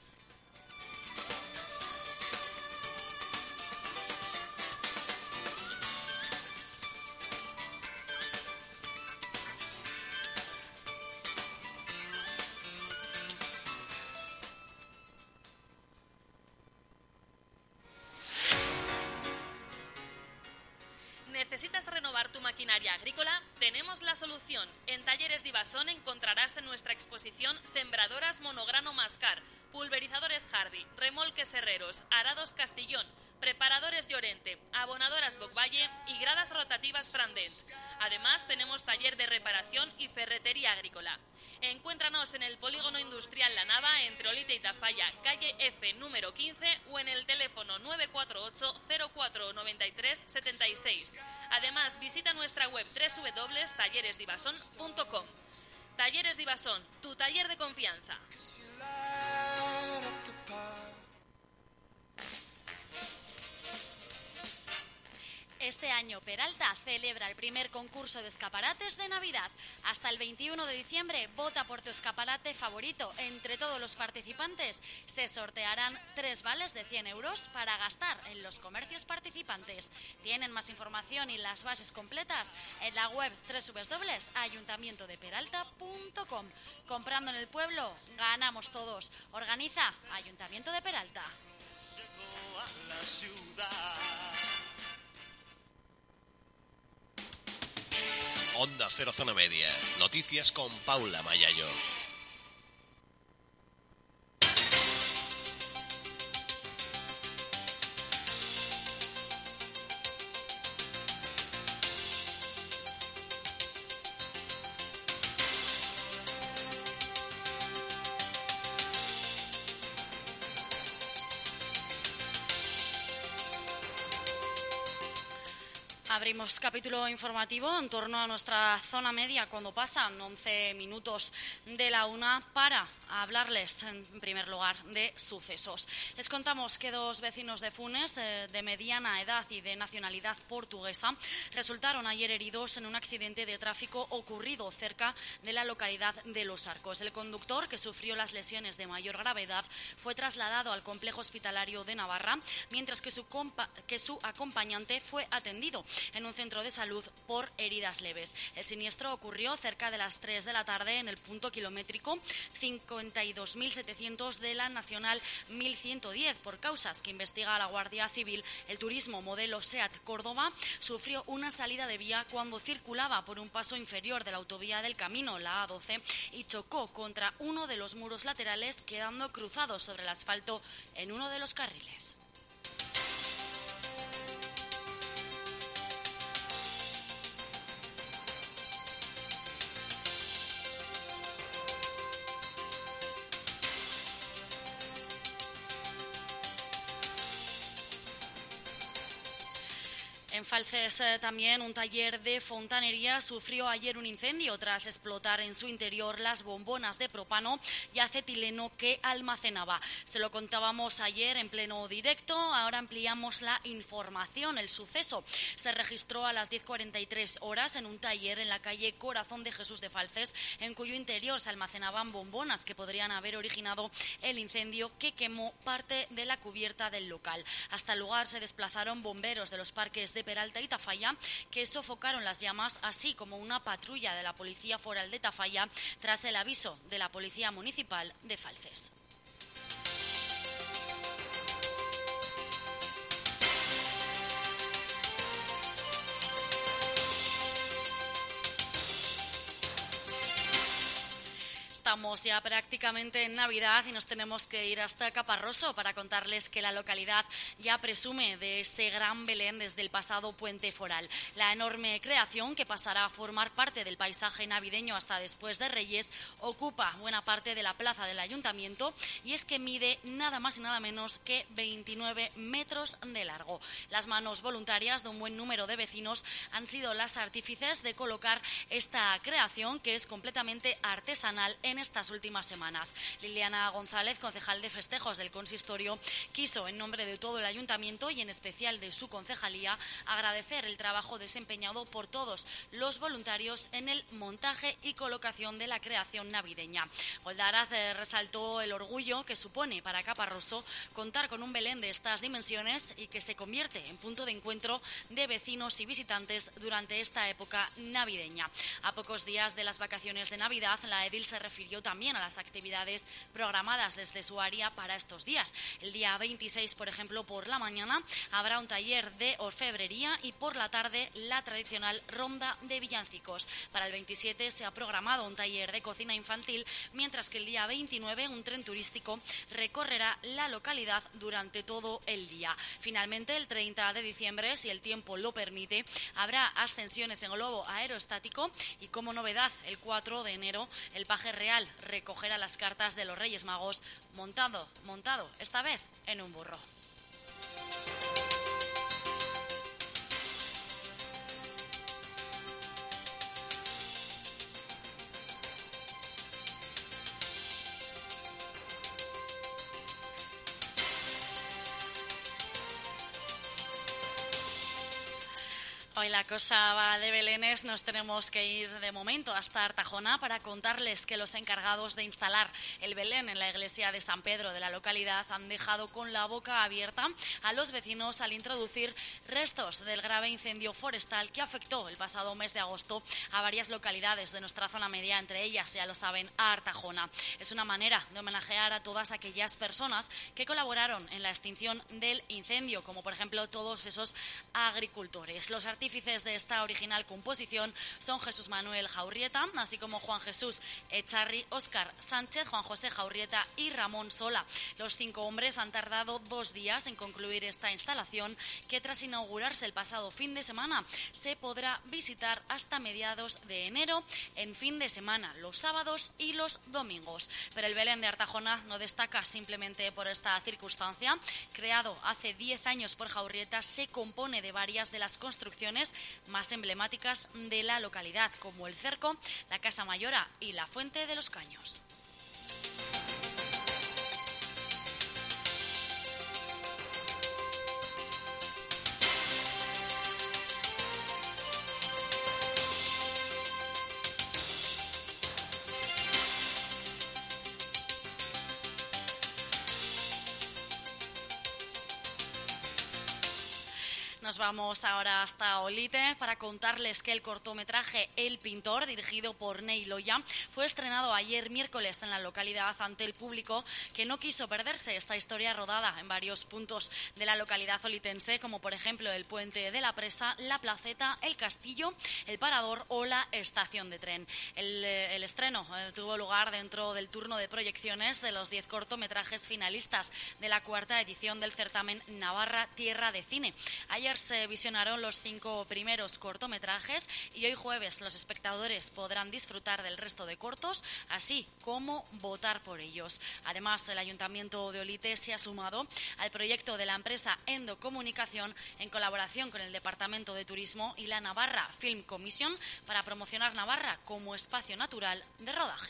¿Necesitas renovar tu maquinaria agrícola? Tenemos la solución. En Talleres Divasón encontrarás en nuestra exposición sembradoras monograno Mascar, pulverizadores Hardy, remolques Herreros, arados Castillón, preparadores Llorente, abonadoras Bocvalle y gradas rotativas Frandent. Además, tenemos taller de reparación y ferretería agrícola. Encuéntranos en el Polígono Industrial La Nava, entre Olite y Tafalla, calle F número 15 o en el teléfono 948 04 93 76. Además, visita nuestra web www.talleresdivasón.com. Talleres Divasón, tu taller de confianza. Este año Peralta celebra el primer concurso de escaparates de Navidad. Hasta el 21 de diciembre vota por tu escaparate favorito. Entre todos los participantes se sortearán 3 vales de 100 euros para gastar en los comercios participantes. Tienen más información y las bases completas en la web www.ayuntamientodeperalta.com. Comprando en el pueblo, ganamos todos. Organiza Ayuntamiento de Peralta. Onda Cero Zona Media. Noticias con Paula Mayayo. Abrimos capítulo informativo en torno a nuestra zona media cuando pasan 11 minutos de la 1 para hablarles en primer lugar de sucesos. Les contamos que 2 vecinos de Funes de mediana edad y de nacionalidad portuguesa resultaron ayer heridos en un accidente de tráfico ocurrido cerca de la localidad de Los Arcos. El conductor, que sufrió las lesiones de mayor gravedad, fue trasladado al complejo hospitalario de Navarra, mientras que su acompañante fue atendido en un centro de salud por heridas leves. El siniestro ocurrió cerca de las 3 de la tarde en el punto kilométrico 52.700 de la Nacional 1110. Por causas que investiga la Guardia Civil, el turismo modelo SEAT Córdoba sufrió una salida de vía cuando circulaba por un paso inferior de la autovía del Camino, la A12, y chocó contra uno de los muros laterales, quedando cruzado sobre el asfalto en uno de los carriles. En Falces también un taller de fontanería sufrió ayer un incendio tras explotar en su interior las bombonas de propano y acetileno que almacenaba. Se lo contábamos ayer en pleno directo, ahora ampliamos la información. El suceso se registró a las 10:43 horas en un taller en la calle Corazón de Jesús de Falces, en cuyo interior se almacenaban bombonas que podrían haber originado el incendio que quemó parte de la cubierta del local. Hasta el lugar se desplazaron bomberos de los parques de Peralta y Tafalla, que sofocaron las llamas, así como una patrulla de la Policía Foral de Tafalla, tras el aviso de la Policía Municipal de Falces. estamos ya prácticamente en Navidad y nos tenemos que ir hasta Caparroso para contarles que la localidad ya presume de ese gran Belén desde el pasado Puente Foral. La enorme creación, que pasará a formar parte del paisaje navideño hasta después de Reyes, ocupa buena parte de la plaza del Ayuntamiento, y es que mide nada más y nada menos que 29 metros de largo. Las manos voluntarias de un buen número de vecinos han sido las artífices de colocar esta creación, que es completamente artesanal en estas últimas semanas. Liliana González, concejal de festejos del consistorio, quiso, en nombre de todo el ayuntamiento y en especial de su concejalía, agradecer el trabajo desempeñado por todos los voluntarios en el montaje y colocación de la creación navideña. Goldaraz resaltó el orgullo que supone para Caparroso contar con un Belén de estas dimensiones y que se convierte en punto de encuentro de vecinos y visitantes durante esta época navideña. A pocos días de las vacaciones de Navidad, la edil se refirió también a las actividades programadas desde su área para estos días. El día 26, por ejemplo, por la mañana habrá un taller de orfebrería y por la tarde la tradicional ronda de villancicos. Para el 27 se ha programado un taller de cocina infantil, mientras que el día 29 un tren turístico recorrerá la localidad durante todo el día. Finalmente, el 30 de diciembre, si el tiempo lo permite, habrá ascensiones en globo aerostático y, como novedad, el 4 de enero el paje real recogerá las cartas de los Reyes Magos montado esta vez en un burro. Hoy la cosa va de belenes, nos tenemos que ir de momento hasta Artajona para contarles que los encargados de instalar el Belén en la iglesia de San Pedro de la localidad han dejado con la boca abierta a los vecinos al introducir restos del grave incendio forestal que afectó el pasado mes de agosto a varias localidades de nuestra zona media, entre ellas, ya lo saben, a Artajona. Es una manera de homenajear a todas aquellas personas que colaboraron en la extinción del incendio, como por ejemplo todos esos agricultores. Los artífices de esta original composición son Jesús Manuel Jaurrieta, así como Juan Jesús Echarri, Óscar Sánchez, Juan José Jaurrieta y Ramón Sola. Los 5 hombres han tardado 2 días en concluir esta instalación, que tras inaugurarse el pasado fin de semana se podrá visitar hasta mediados de enero en fin de semana, los sábados y los domingos. Pero el Belén de Artajona no destaca simplemente por esta circunstancia. Creado hace 10 años por Jaurrieta, se compone de varias de las construcciones más emblemáticas de la localidad, como el Cerco, la Casa Mayora y la Fuente de los Caños. Nos vamos ahora hasta Olite para contarles que el cortometraje El Pintor, dirigido por Ney Loya, fue estrenado ayer miércoles en la localidad ante el público, que no quiso perderse esta historia rodada en varios puntos de la localidad olitense, como por ejemplo el Puente de la Presa, la Placeta, el Castillo, el Parador o la estación de tren. El estreno tuvo lugar dentro del turno de proyecciones de los 10 cortometrajes finalistas de la 4ª edición del certamen Navarra Tierra de Cine. Ayer se visionaron los 5 primeros cortometrajes y hoy jueves los espectadores podrán disfrutar del resto de cortos, así como votar por ellos. Además, el Ayuntamiento de Olite se ha sumado al proyecto de la empresa Endocomunicación en colaboración con el Departamento de Turismo y la Navarra Film Commission para promocionar Navarra como espacio natural de rodaje.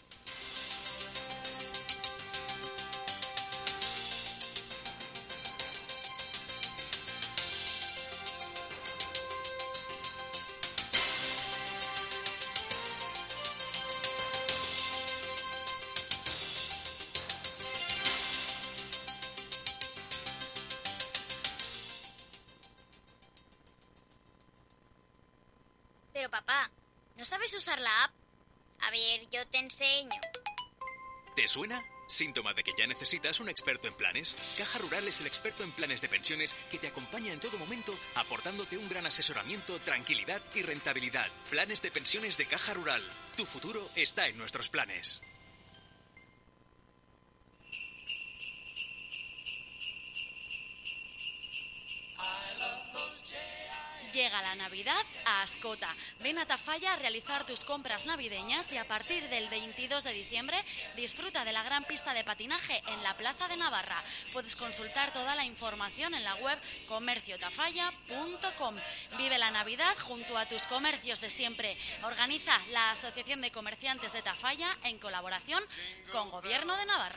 Pero papá, ¿no sabes usar la app? A ver, yo te enseño. ¿Te suena? Síntoma de que ya necesitas un experto en planes. Caja Rural es el experto en planes de pensiones que te acompaña en todo momento, aportándote un gran asesoramiento, tranquilidad y rentabilidad. Planes de pensiones de Caja Rural. Tu futuro está en nuestros planes. Llega la Navidad a Ascota. Ven a Tafalla a realizar tus compras navideñas y a partir del 22 de diciembre disfruta de la gran pista de patinaje en la Plaza de Navarra. Puedes consultar toda la información en la web comerciotafalla.com. Vive la Navidad junto a tus comercios de siempre. Organiza la Asociación de Comerciantes de Tafalla en colaboración con Gobierno de Navarra.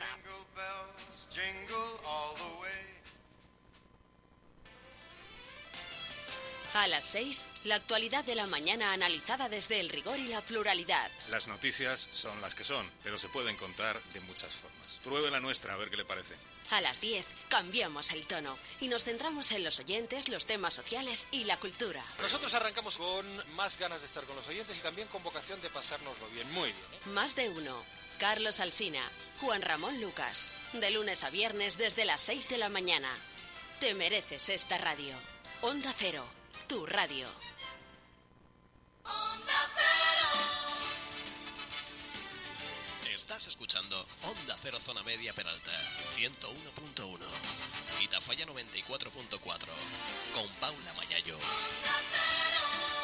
A las 6, la actualidad de la mañana analizada desde el rigor y la pluralidad. Las noticias son las que son, pero se pueden contar de muchas formas. Pruebe la nuestra, a ver qué le parece. A las 10, cambiamos el tono y nos centramos en los oyentes, los temas sociales y la cultura. Nosotros arrancamos con más ganas de estar con los oyentes y también con vocación de pasárnoslo bien. Muy bien, ¿eh? Más de uno. Carlos Alsina, Juan Ramón Lucas. De lunes a viernes desde las 6 de la mañana. Te mereces esta radio. Onda Cero, tu radio. Onda Cero. Estás escuchando Onda Cero Zona Media Peralta, 101.1. Y Tafalla 94.4. Con Paula Mayayo. Onda Cero.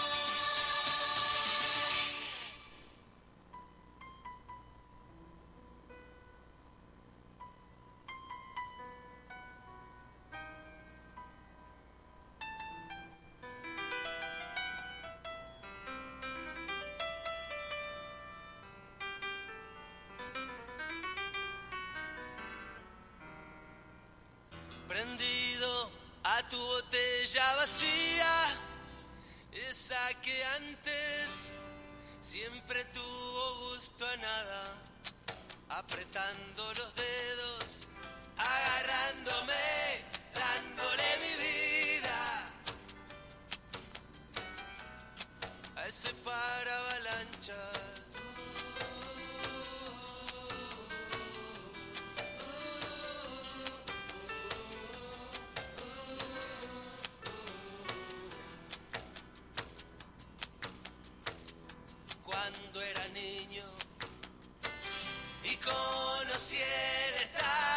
Prendido a tu botella vacía, esa que antes siempre tuvo gusto a nada, apretando los dedos, agarrándome, dándole mi vida a ese paravalanchas. Cuando era niño y conocí el estar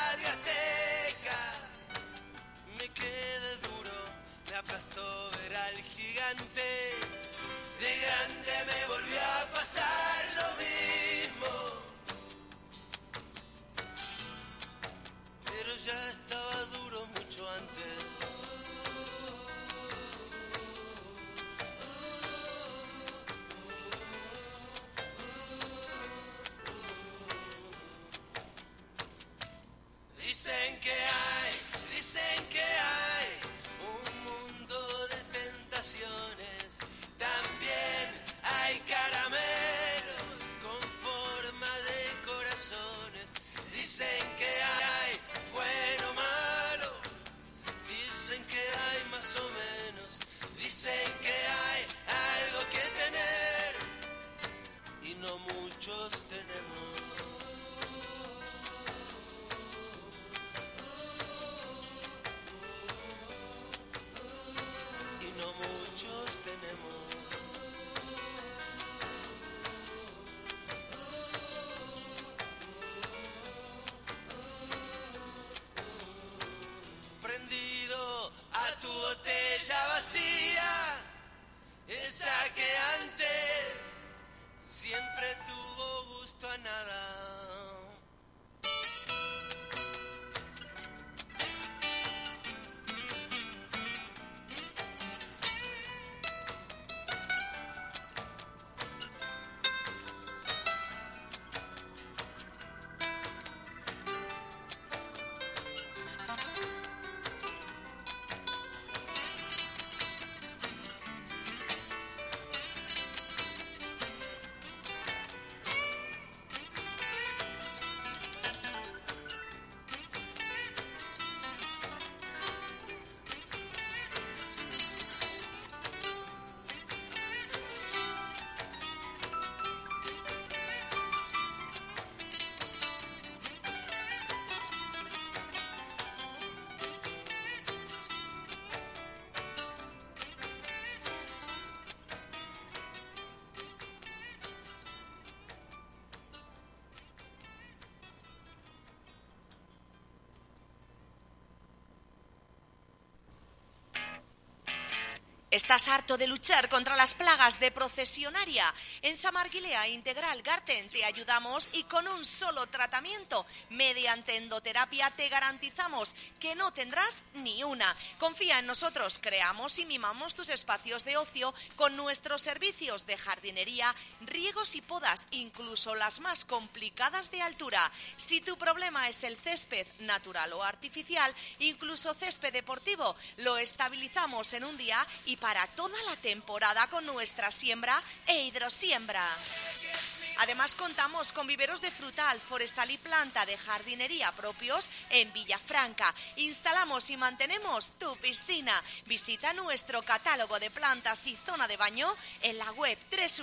¿Estás harto de luchar contra las plagas de procesionaria? En Zamarguilea Integral Garten te ayudamos y con un solo tratamiento, mediante endoterapia, te garantizamos que no tendrás ni una. Confía en nosotros, creamos y mimamos tus espacios de ocio con nuestros servicios de jardinería, riegos y podas, incluso las más complicadas de altura. Si tu problema es el césped natural o artificial, incluso césped deportivo, lo estabilizamos en un día y para toda la temporada con nuestra siembra e hidrosiembra. Además contamos con viveros de frutal, forestal y planta de jardinería propios en Villafranca. Instalamos y mantenemos tu piscina. Visita nuestro catálogo de plantas y zona de baño en la web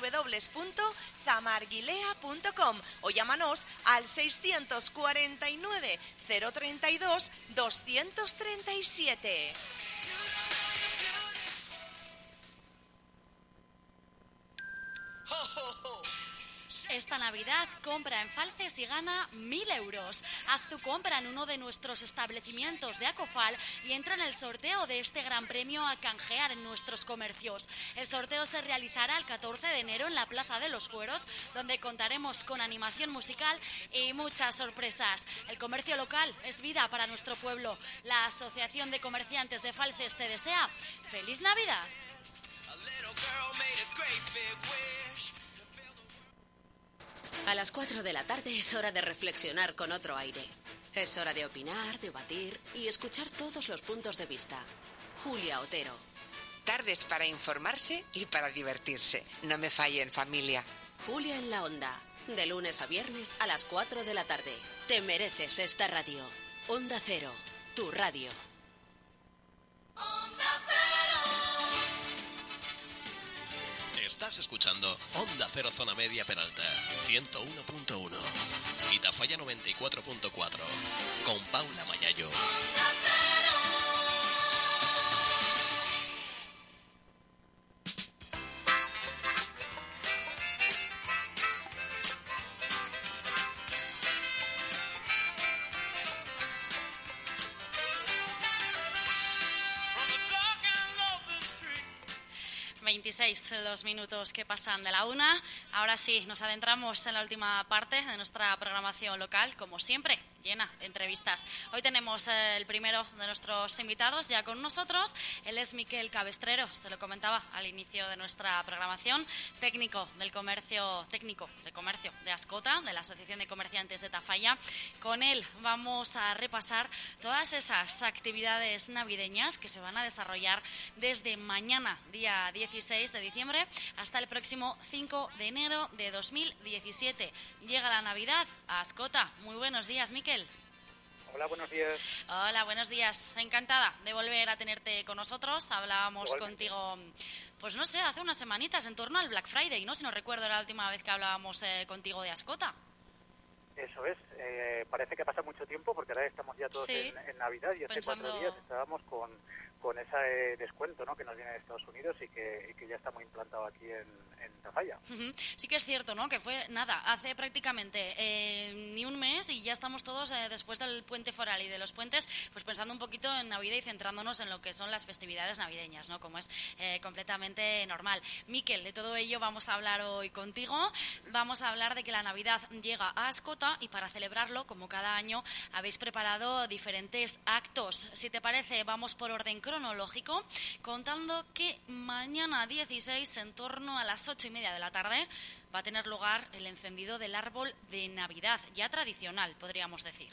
www.zamarguilea.com o llámanos al 649 032 237. Esta Navidad compra en Falces y gana 1.000 euros. Haz tu compra en uno de nuestros establecimientos de Acofal y entra en el sorteo de este gran premio a canjear en nuestros comercios. El sorteo se realizará el 14 de enero en la Plaza de los Fueros, donde contaremos con animación musical y muchas sorpresas. El comercio local es vida para nuestro pueblo. La Asociación de Comerciantes de Falces te desea ¡Feliz Navidad! A las 4 de la tarde es hora de reflexionar con otro aire. Es hora de opinar, debatir y escuchar todos los puntos de vista. Julia Otero. Tardes para informarse y para divertirse. No me fallen, familia. Julia en la Onda. De lunes a viernes a las 4 de la tarde. Te mereces esta radio. Onda Cero, tu radio. Onda Cero. Estás escuchando Onda Cero Zona Media Peralta, 101.1. Y Tafalla 94.4. Con Paula Mayayo. Onda Cero. 26 los minutos que pasan de la 1. Ahora sí, nos adentramos en la última parte de nuestra programación local, como siempre, llena de entrevistas. Hoy tenemos el primero de nuestros invitados ya con nosotros. Él es Miquel Cabestrero, se lo comentaba al inicio de nuestra programación, técnico de comercio de Ascota, de la Asociación de Comerciantes de Tafalla. Con él vamos a repasar todas esas actividades navideñas que se van a desarrollar desde mañana, día 16 de diciembre, hasta el próximo 5 de enero de 2017. Llega la Navidad a Ascota. Muy buenos días, Miquel. Hola, buenos días. Hola, buenos días. Encantada de volver a tenerte con nosotros. Hablábamos Igualmente. contigo, pues no sé, hace unas semanitas en torno al Black Friday, ¿no? Si no recuerdo la última vez que hablábamos contigo de Ascota. Eso es. Parece que pasa mucho tiempo porque ahora estamos ya todos Sí. en Navidad y hace Pensando- 4 días estábamos con ese descuento, ¿no?, que nos viene de Estados Unidos y que ya está muy implantado aquí en Tafalla. Ujú. Sí que es cierto, ¿no? Que fue, nada, hace prácticamente ni un mes y ya estamos todos después del puente foral y de los puentes, pues pensando un poquito en Navidad y centrándonos en lo que son las festividades navideñas, ¿no? Como es completamente normal. Miquel, de todo ello vamos a hablar hoy contigo. Vamos a hablar de que la Navidad llega a Ascota y para celebrarlo, como cada año, habéis preparado diferentes actos. Si te parece, vamos por orden cronológico, contando que mañana 16, en torno a las 8:30 de la tarde, va a tener lugar el encendido del árbol de Navidad, ya tradicional, podríamos decir.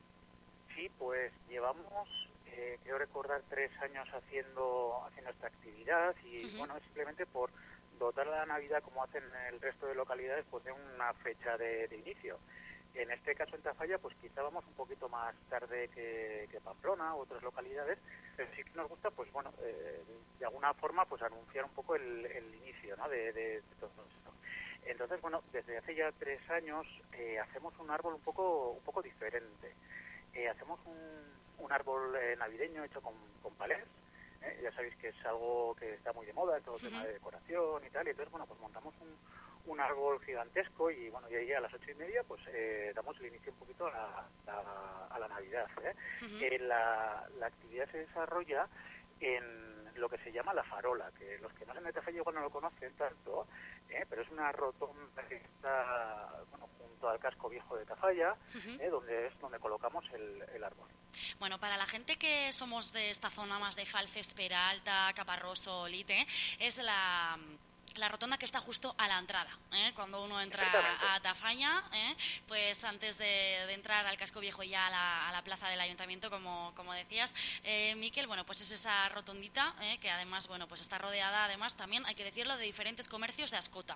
Sí, pues llevamos, creo recordar, 3 años haciendo esta actividad y, bueno, es simplemente por dotar a la Navidad, como hacen el resto de localidades, pues de una fecha de inicio. En este caso, en Tafalla, pues quizá vamos un poquito más tarde que Pamplona u otras localidades, pero sí que nos gusta, pues bueno, de alguna forma, pues anunciar un poco el inicio, ¿no?, de todo esto. Entonces, bueno, desde hace ya 3 años hacemos un árbol un poco diferente. Hacemos un árbol navideño hecho con palés. Ya sabéis que es algo que está muy de moda, todo el tema de decoración y tal, y entonces, bueno, pues montamos un árbol gigantesco y, bueno, y ahí a las 8:30 pues damos el inicio un poquito a la Navidad. La actividad se desarrolla en lo que se llama La Farola, que los que no son de Tafalla igual no lo conocen tanto, pero es una rotonda que está junto al casco viejo de Tafalla, donde colocamos el árbol. Bueno, para la gente que somos de esta zona más de Falces, Peralta, Caparroso, Lite, es la rotonda que está justo a la entrada, cuando uno entra a Tafalla, pues antes de entrar al casco viejo ya a la plaza del ayuntamiento, como decías, Miquel, bueno, pues es esa rotondita, que además, bueno, pues está rodeada, además, también hay que decirlo, de diferentes comercios de Ascota,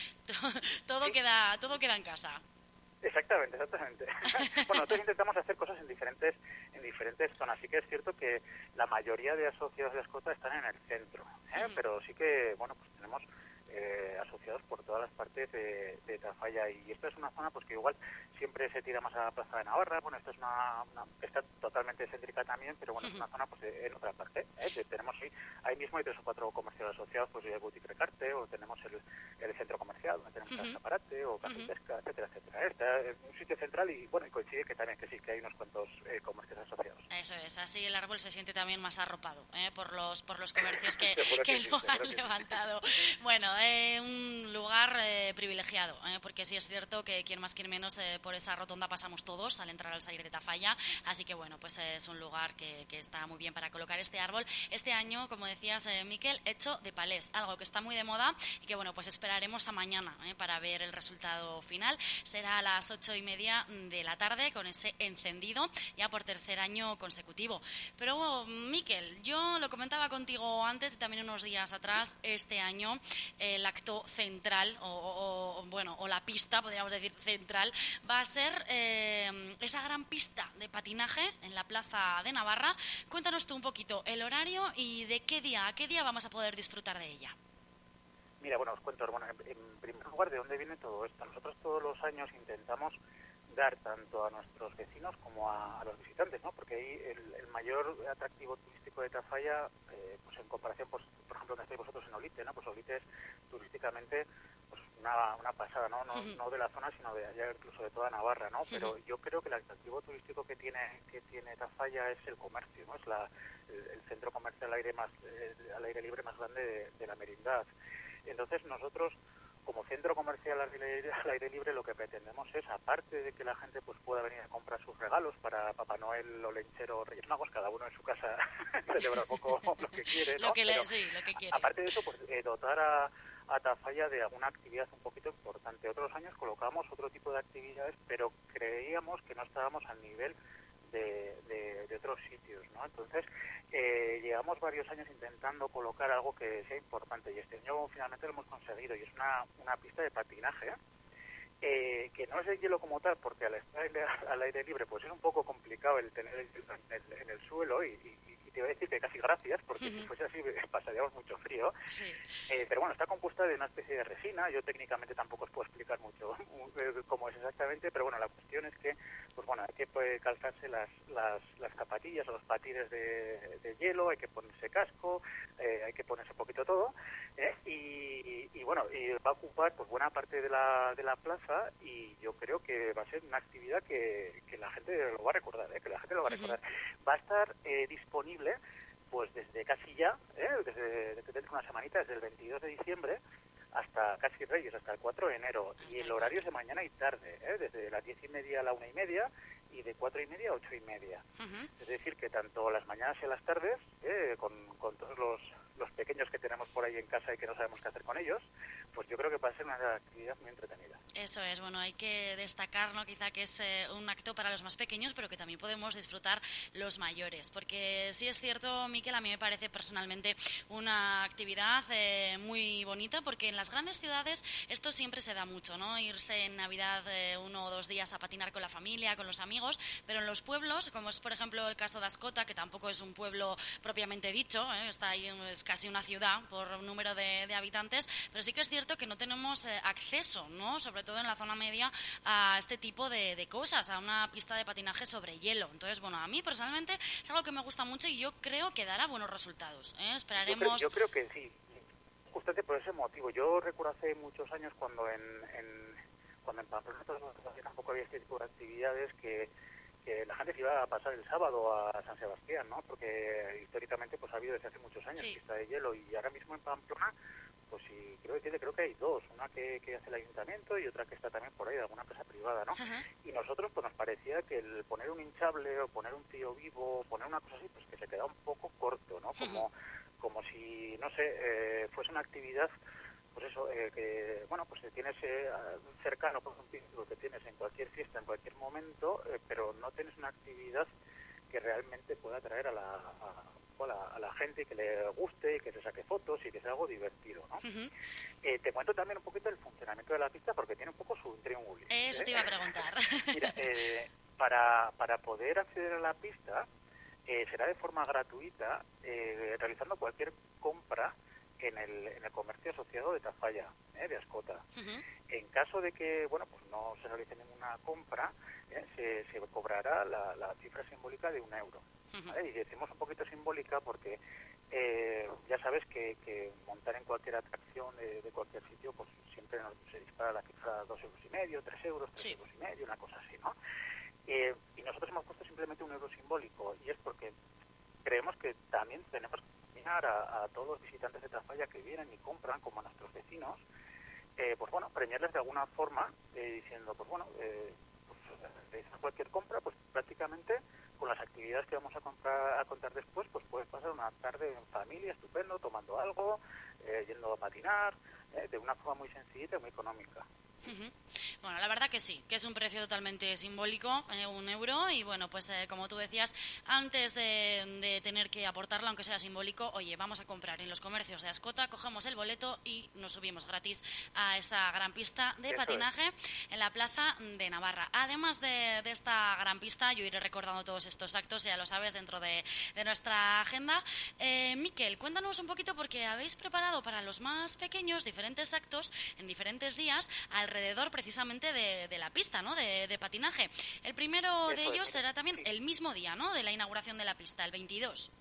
todo queda en casa. Exactamente. Bueno, nosotros intentamos hacer cosas en diferentes zonas. Sí que es cierto que la mayoría de asociados de Ascota están en el centro, pero sí que, bueno, pues tenemos asociados por todas las partes de Tafalla, y esta es una zona pues que igual siempre se tira más a la Plaza de Navarra. Bueno, esta es una está totalmente céntrica también, pero bueno, es una zona pues en otra parte, que tenemos ahí mismo hay 3 o 4 comercios asociados, pues el Boutique Recarte, o tenemos el centro comercial, donde tenemos el escaparate, o Casa y Pesca, etcétera. Está en un sitio central, y bueno, y coincide que también sí que hay unos cuantos comercios asociados. Eso es, así el árbol se siente también más arropado, por los comercios que lo han levantado. Bueno, un lugar privilegiado, porque sí es cierto que quien más quien menos por esa rotonda pasamos todos al entrar al salir de Tafalla, así que bueno, pues es un lugar que está muy bien para colocar este árbol. Este año, como decías, Miquel, hecho de palés, algo que está muy de moda y que bueno, pues esperaremos a mañana para ver el resultado final. Será a las 8:30 de la tarde con ese encendido ya por tercer año consecutivo. Pero Miquel, yo lo comentaba contigo antes y también unos días atrás, este año el acto central o la pista, podríamos decir central, va a ser esa gran pista de patinaje en la Plaza de Navarra. Cuéntanos tú un poquito el horario y de a qué día vamos a poder disfrutar de ella. Mira, bueno, os cuento, bueno, en primer lugar, ¿de dónde viene todo esto? Nosotros todos los años intentamos dar tanto a nuestros vecinos como a los visitantes, ¿no? Porque ahí el mayor atractivo turístico de Tafalla, pues en comparación, pues, por ejemplo, donde estáis vosotros en Olite, ¿no? Pues Olite es turísticamente pues una pasada, ¿no? No de la zona, sino de allá, incluso de toda Navarra, ¿no? Pero yo creo que el atractivo turístico que tiene Tafalla es el comercio, ¿no? Es el centro comercial al aire libre más grande de la Merindad. Entonces nosotros, como centro comercial al aire libre, lo que pretendemos es, aparte de que la gente pues pueda venir a comprar sus regalos para Papá Noel, o Lenchero o Reyes Magos, cada uno en su casa celebra un poco lo que quiere, ¿no? Lo que quiere. Aparte de eso, pues dotar a Tafalla de alguna actividad un poquito importante. Otros años colocábamos otro tipo de actividades, pero creíamos que no estábamos al nivel de otros sitios, ¿no? Entonces, llevamos varios años intentando colocar algo que sea importante, y este año finalmente lo hemos conseguido, y es una pista de patinaje, que no es de hielo como tal, porque al estar al aire libre pues es un poco complicado el tener el hielo en el suelo, y te iba a decir que casi gracias, porque si fuese así pasaríamos mucho frío. Sí. Pero bueno, está compuesta de una especie de resina. Yo técnicamente tampoco os puedo explicar mucho cómo es exactamente, pero bueno, la cuestión es que pues bueno, hay que calzarse las zapatillas o los patines de hielo, hay que ponerse casco, hay que ponerse un poquito todo, y bueno, y va a ocupar pues buena parte de la plaza, y yo creo que va a ser una actividad que la gente lo va a recordar, Va a estar disponible pues desde casi ya, desde dentro de una semanita, desde el 22 de diciembre hasta casi Reyes, hasta el 4 de enero, y el horario es de mañana y tarde, desde las 10:30 a la 1:30 y de 4:30 a 8:30. Es decir, que tanto las mañanas y las tardes, con todos los pequeños que tenemos por ahí en casa y que no sabemos qué hacer con ellos, pues yo creo que va a ser una actividad muy entretenida. Eso es, bueno, hay que destacar, ¿no? Quizá que es un acto para los más pequeños, pero que también podemos disfrutar los mayores, porque sí es cierto, Miquel, a mí me parece personalmente una actividad muy bonita, porque en las grandes ciudades esto siempre se da mucho, ¿no? Irse en Navidad 1 o 2 días a patinar con la familia, con los amigos, pero en los pueblos, como es por ejemplo el caso de Ascota, que tampoco es un pueblo propiamente dicho, está ahí, es casi una ciudad por número de habitantes, pero sí que es cierto que no tenemos acceso, ¿no? Sobre todo en la zona media, a este tipo de cosas, a una pista de patinaje sobre hielo. Entonces, bueno, a mí personalmente es algo que me gusta mucho y yo creo que dará buenos resultados. Esperaremos. Yo creo que sí, justamente por ese motivo. Yo recuerdo hace muchos años cuando en Pamplona tampoco había este tipo de actividades, que que la gente se iba a pasar el sábado a San Sebastián, ¿no? Porque históricamente pues ha habido desde hace muchos años pista de hielo, y ahora mismo en Pamplona, pues sí, creo que hay dos, una que hace el ayuntamiento y otra que está también por ahí de alguna empresa privada, ¿no? Y nosotros pues nos parecía que el poner un hinchable o poner un tío vivo, poner una cosa así, pues que se queda un poco corto, ¿no? Como si, no sé, fuese una actividad, pues eso, que, bueno, pues que tienes cercano, por ejemplo, que tienes en cualquier fiesta, en cualquier momento, pero no tienes una actividad que realmente pueda atraer a la gente, que le guste y que se saque fotos y que sea algo divertido, ¿no? Te cuento también un poquito el funcionamiento de la pista porque tiene un poco su triángulo. Eso te iba a preguntar. Mira, para poder acceder a la pista será de forma gratuita realizando cualquier compra en el comercio asociado de Tafalla, de Ascota. En caso de que, bueno, pues no se realice ninguna compra, se cobrará la cifra simbólica de €1. ¿Vale? Y decimos un poquito simbólica porque ya sabes que montar en cualquier atracción de cualquier sitio, pues siempre se dispara la cifra €2,50, €3, €3,50, una cosa así, ¿no? Y nosotros hemos puesto simplemente €1 simbólico, y es porque creemos que también tenemos que enseñar a todos los visitantes de Tafalla que vienen y compran, como a nuestros vecinos, pues bueno, premiarles de alguna forma, diciendo, pues bueno, realizar cualquier compra, pues prácticamente con las actividades que vamos a contar después, pues puedes pasar una tarde en familia, estupendo, tomando algo, yendo a patinar, de una forma muy sencillita y muy económica. Bueno, la verdad que sí, que es un precio totalmente simbólico, €1, y bueno, pues como tú decías, antes de tener que aportarlo, aunque sea simbólico, oye, vamos a comprar en los comercios de Ascota, cogemos el boleto y nos subimos gratis a esa gran pista de patinaje en la Plaza de Navarra. Además de esta gran pista, yo iré recordando todos estos actos, ya lo sabes, dentro de nuestra agenda. Miquel, cuéntanos un poquito, porque habéis preparado para los más pequeños diferentes actos en diferentes días alrededor precisamente de la pista, ¿no? De patinaje. El primero de ellos será también el mismo día, ¿no? De la inauguración de la pista, el 22.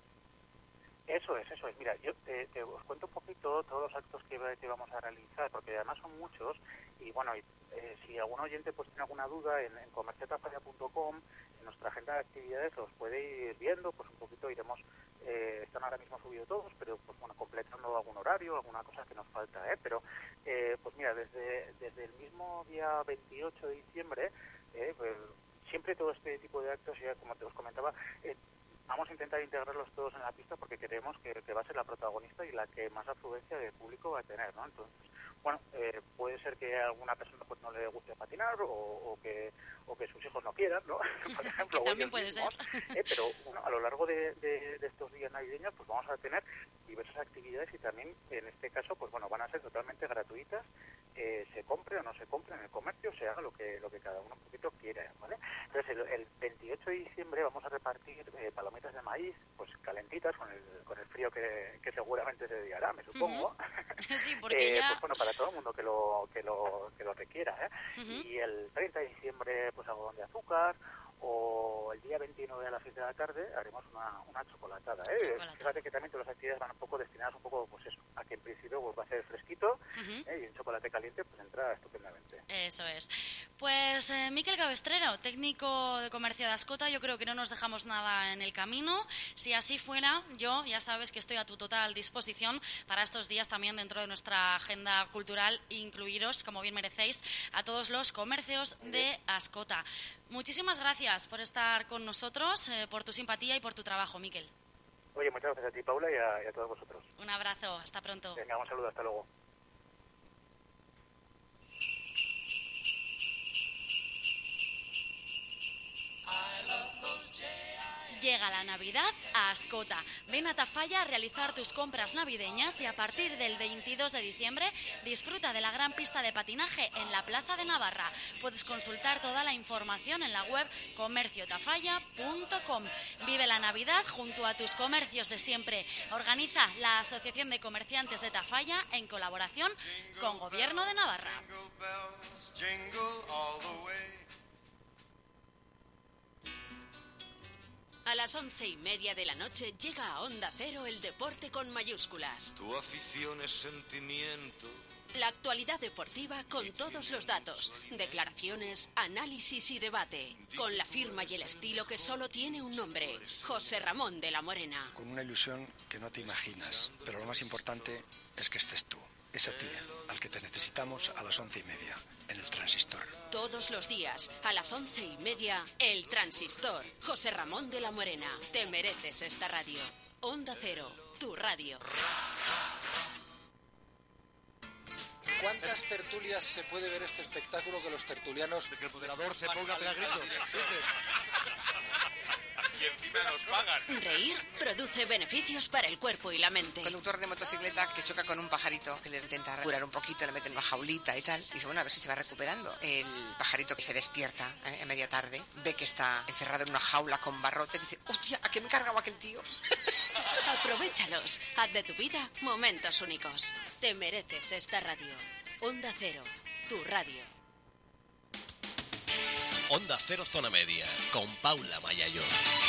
Eso es. Mira, yo te os cuento un poquito todos los actos que vamos a realizar, porque además son muchos, y bueno, si algún oyente pues tiene alguna duda, en comerciotafalla.com, en nuestra agenda de actividades los puede ir viendo, pues un poquito iremos, están ahora mismo subidos todos, pero pues bueno, completando algún horario, alguna cosa que nos falta, pero pues mira, desde el mismo día 28 de diciembre, pues, siempre todo este tipo de actos, ya como te os comentaba, vamos a intentar integrarlos todos en la pista porque creemos que va a ser la protagonista y la que más afluencia de público va a tener, ¿no? Entonces, bueno, puede ser que a alguna persona pues no le guste patinar o que sus hijos no quieran, ¿no? Por ejemplo, también puede ser. Pero bueno, a lo largo de estos días navideños pues vamos a tener diversas actividades, y también en este caso pues bueno, van a ser totalmente gratuitas, se compre o no se compre en el comercio, se haga lo que cada uno un poquito quiera, ¿vale? Entonces el 28 de diciembre vamos a repartir palomitas de maíz, pues calentitas, con el frío que seguramente se diará, me supongo. Sí, porque ya... Pues bueno, para todo el mundo que lo requiera, Y el 30 de diciembre pues algodón de azúcar, o el día 29 a las 6 de la tarde haremos una chocolatada, Fíjate que también todas las actividades van un poco destinadas un poco, pues eso, a que en principio pues va a ser fresquito, y un chocolate caliente pues entra estupendamente. Eso es. Pues Miquel Cabestrero, técnico de comercio de Ascota, yo creo que no nos dejamos nada en el camino. Si así fuera, yo ya sabes que estoy a tu total disposición para estos días también dentro de nuestra agenda cultural, incluiros, como bien merecéis, a todos los comercios de Ascota. Muchísimas gracias por estar con nosotros, por tu simpatía y por tu trabajo, Miquel. Oye, muchas gracias a ti, Paula, y a todos vosotros. Un abrazo, hasta pronto. Venga, un saludo, hasta luego. Llega la Navidad a Ascota. Ven a Tafalla a realizar tus compras navideñas y a partir del 22 de diciembre disfruta de la gran pista de patinaje en la Plaza de Navarra. Puedes consultar toda la información en la web comerciotafalla.com. Vive la Navidad junto a tus comercios de siempre. Organiza la Asociación de Comerciantes de Tafalla en colaboración con Gobierno de Navarra. A las 11:30 de la noche llega a Onda Cero el deporte con mayúsculas. Tu afición es sentimiento, La actualidad deportiva con todos los datos, declaraciones, análisis y debate. Con la firma y el estilo que solo tiene un nombre, José Ramón de la Morena. Con una ilusión que no te imaginas, pero lo más importante es que estés tú. Es a ti, al que te necesitamos a las 11:30, en el Transistor. Todos los días, a las 11:30, el Transistor. José Ramón de la Morena. Te mereces esta radio. Onda Cero, tu radio. ¿Cuántas tertulias se puede ver este espectáculo que los tertulianos... De que el moderador se ponga a pegar gritos. Y encima nos pagan. Reír produce beneficios para el cuerpo y la mente. Conductor de motocicleta que choca con un pajarito, que le intenta curar un poquito, le mete en una jaulita y tal. Y dice, bueno, a ver si se va recuperando. El pajarito que se despierta a media tarde, ve que está encerrado en una jaula con barrotes, dice, hostia, ¿a qué me cargaba aquel tío? Aprovéchalos. Haz de tu vida momentos únicos. Te mereces esta radio. Onda Cero, tu radio. Onda Cero Zona Media, con Paula Mayayo.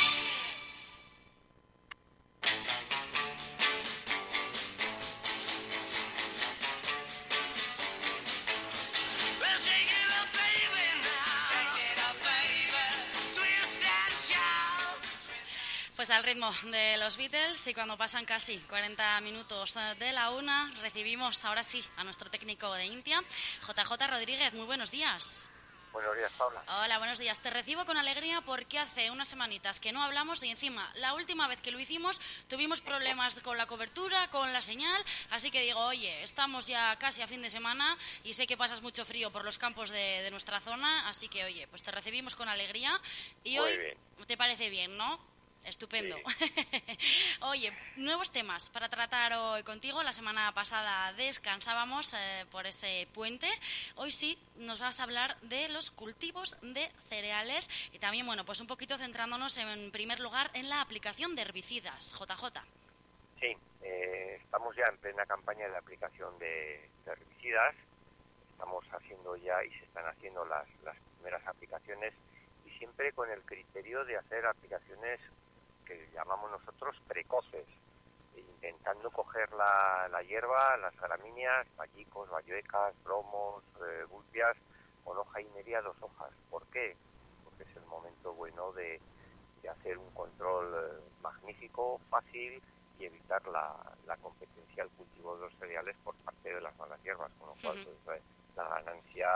Pues al ritmo de los Beatles, y cuando pasan casi 40 minutos de la 1, recibimos ahora sí a nuestro técnico de Intia, JJ Rodríguez. Muy buenos días. Buenos días, Paula. Hola, buenos días. Te recibo con alegría porque hace unas semanitas que no hablamos y encima la última vez que lo hicimos tuvimos problemas con la cobertura, con la señal, así que digo, oye, estamos ya casi a fin de semana y sé que pasas mucho frío por los campos de nuestra zona, así que, oye, pues te recibimos con alegría y muy hoy bien. Te parece bien, ¿no? Estupendo. Sí. Oye, nuevos temas para tratar hoy contigo. La semana pasada descansábamos por ese puente. Hoy sí nos vas a hablar de los cultivos de cereales y también, bueno, pues un poquito centrándonos en primer lugar en la aplicación de herbicidas. JJ. Sí, estamos ya en plena campaña de aplicación de herbicidas. Estamos haciendo ya y se están haciendo las primeras aplicaciones y siempre con el criterio de hacer aplicaciones que llamamos nosotros precoces, intentando coger la hierba, las gramíneas, vallicos, bayuecas, bromos, gulpias, con hoja y media, 2 hojas. ¿Por qué? Porque es el momento bueno de hacer un control magnífico, fácil y evitar la competencia al cultivo de los cereales por parte de las malas hierbas, con lo cual pues, la ganancia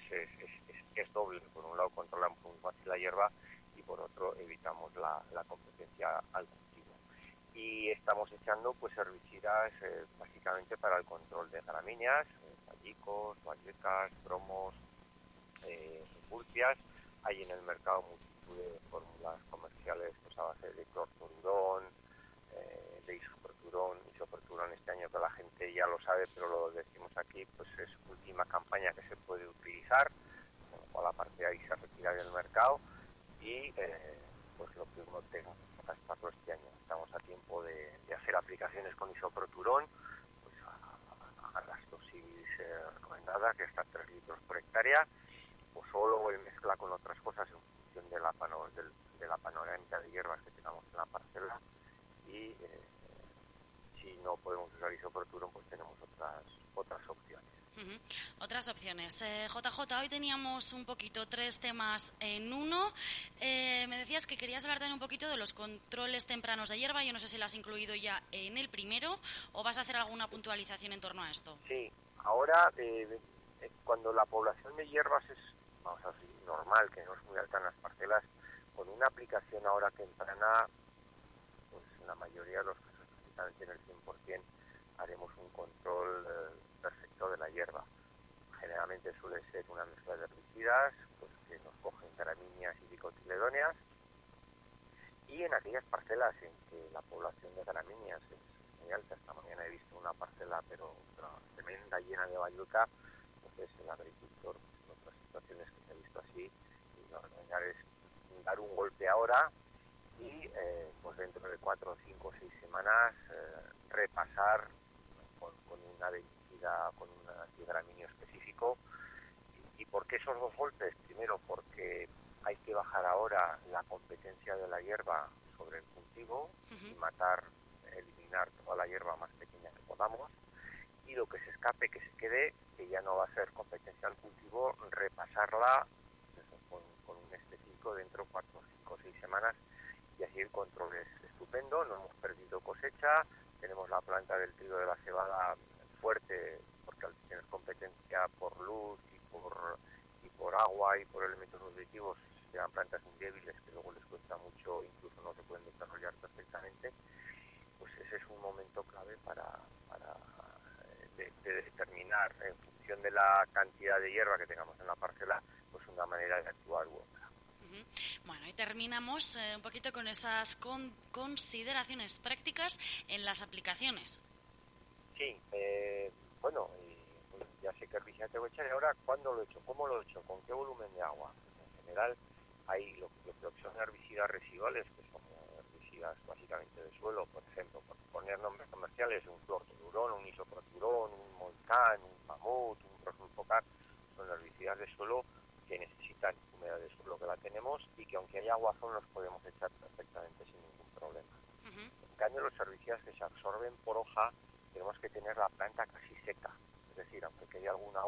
es doble. Por un lado controlamos muy fácil la hierba y por otro evitamos la competencia al cultivo. Y estamos echando pues herbicidas básicamente para el control de gramíneas, vallicos, bayuecas, bromos, gulpias. Hay en el mercado multitud de fórmulas comerciales pues a base de clorturón, de isoproturón este año que la gente ya lo sabe, pero lo decimos aquí, pues es última campaña que se puede utilizar, con lo cual la parte de ahí se retira del mercado y pues lo que uno tenga que gastarlo este año. Estamos a tiempo de hacer aplicaciones con isoproturón pues a las dosis recomendadas, que hasta 3 litros por hectárea, o solo o en mezcla con otras cosas en función de la panorámica de hierbas que tengamos en la parcela. Y si no podemos usar isoproturón, pues tenemos otras opciones. Otras opciones. JJ, hoy teníamos un poquito 3 temas en uno. Me decías que querías hablar también un poquito de los controles tempranos de hierba. Yo no sé si lo has incluido ya en el primero o vas a hacer alguna puntualización en torno a esto. Sí, ahora cuando la población de hierbas es, vamos a decir, normal, que no es muy alta en las parcelas, con una aplicación ahora temprana, pues en la mayoría de los casos, prácticamente en el 100%, haremos un control perfecto de la hierba. Generalmente suele ser una mezcla de herbicidas, pues que nos cogen gramíneas y dicotiledóneas, y en aquellas parcelas en que la población de gramíneas es muy alta. Esta mañana he visto una parcela pero tremenda, llena de bayuca. Entonces el agricultor, pues, en otras situaciones que se ha visto así, y lo que es dar un golpe ahora y pues dentro de 4, 5, 6 semanas repasar con un antigraminio específico. ¿Y por qué esos 2 golpes? Primero, porque hay que bajar ahora la competencia de la hierba sobre el cultivo y eliminar toda la hierba más pequeña que podamos. y lo que se escape, que se quede, que ya no va a ser competencia al cultivo, repasarla con un específico dentro de 4, 5, 6 semanas, y así el control es estupendo. No hemos perdido cosecha, tenemos la planta del trigo de la cebada fuerte, porque al tener competencia por luz y por agua y por elementos nutritivos, serán plantas muy débiles que luego les cuesta mucho, incluso no se pueden desarrollar perfectamente. Pues ese es un momento clave para determinar, en función de la cantidad de hierba que tengamos en la parcela, pues una manera de actuar u otra. Bueno, y terminamos un poquito con esas consideraciones prácticas en las aplicaciones. Sí, bueno, ya sé que herbicida tengo que echar, y ahora ¿cuándo lo he hecho? ¿Cómo lo he hecho? ¿Con qué volumen de agua? En general hay lo que son herbicidas residuales, que son herbicidas básicamente de suelo, por ejemplo, por poner nombres comerciales, un clortolurón, un isoproturón, un molcán, un mamut, un prosulfocar, son herbicidas de suelo que necesitan humedad de suelo, que la tenemos, y que aunque haya aguazón los podemos echar perfectamente sin ningún problema. En cambio, los herbicidas que se absorben por hoja, tenemos que tener la planta casi seca, es decir, aunque quede alguna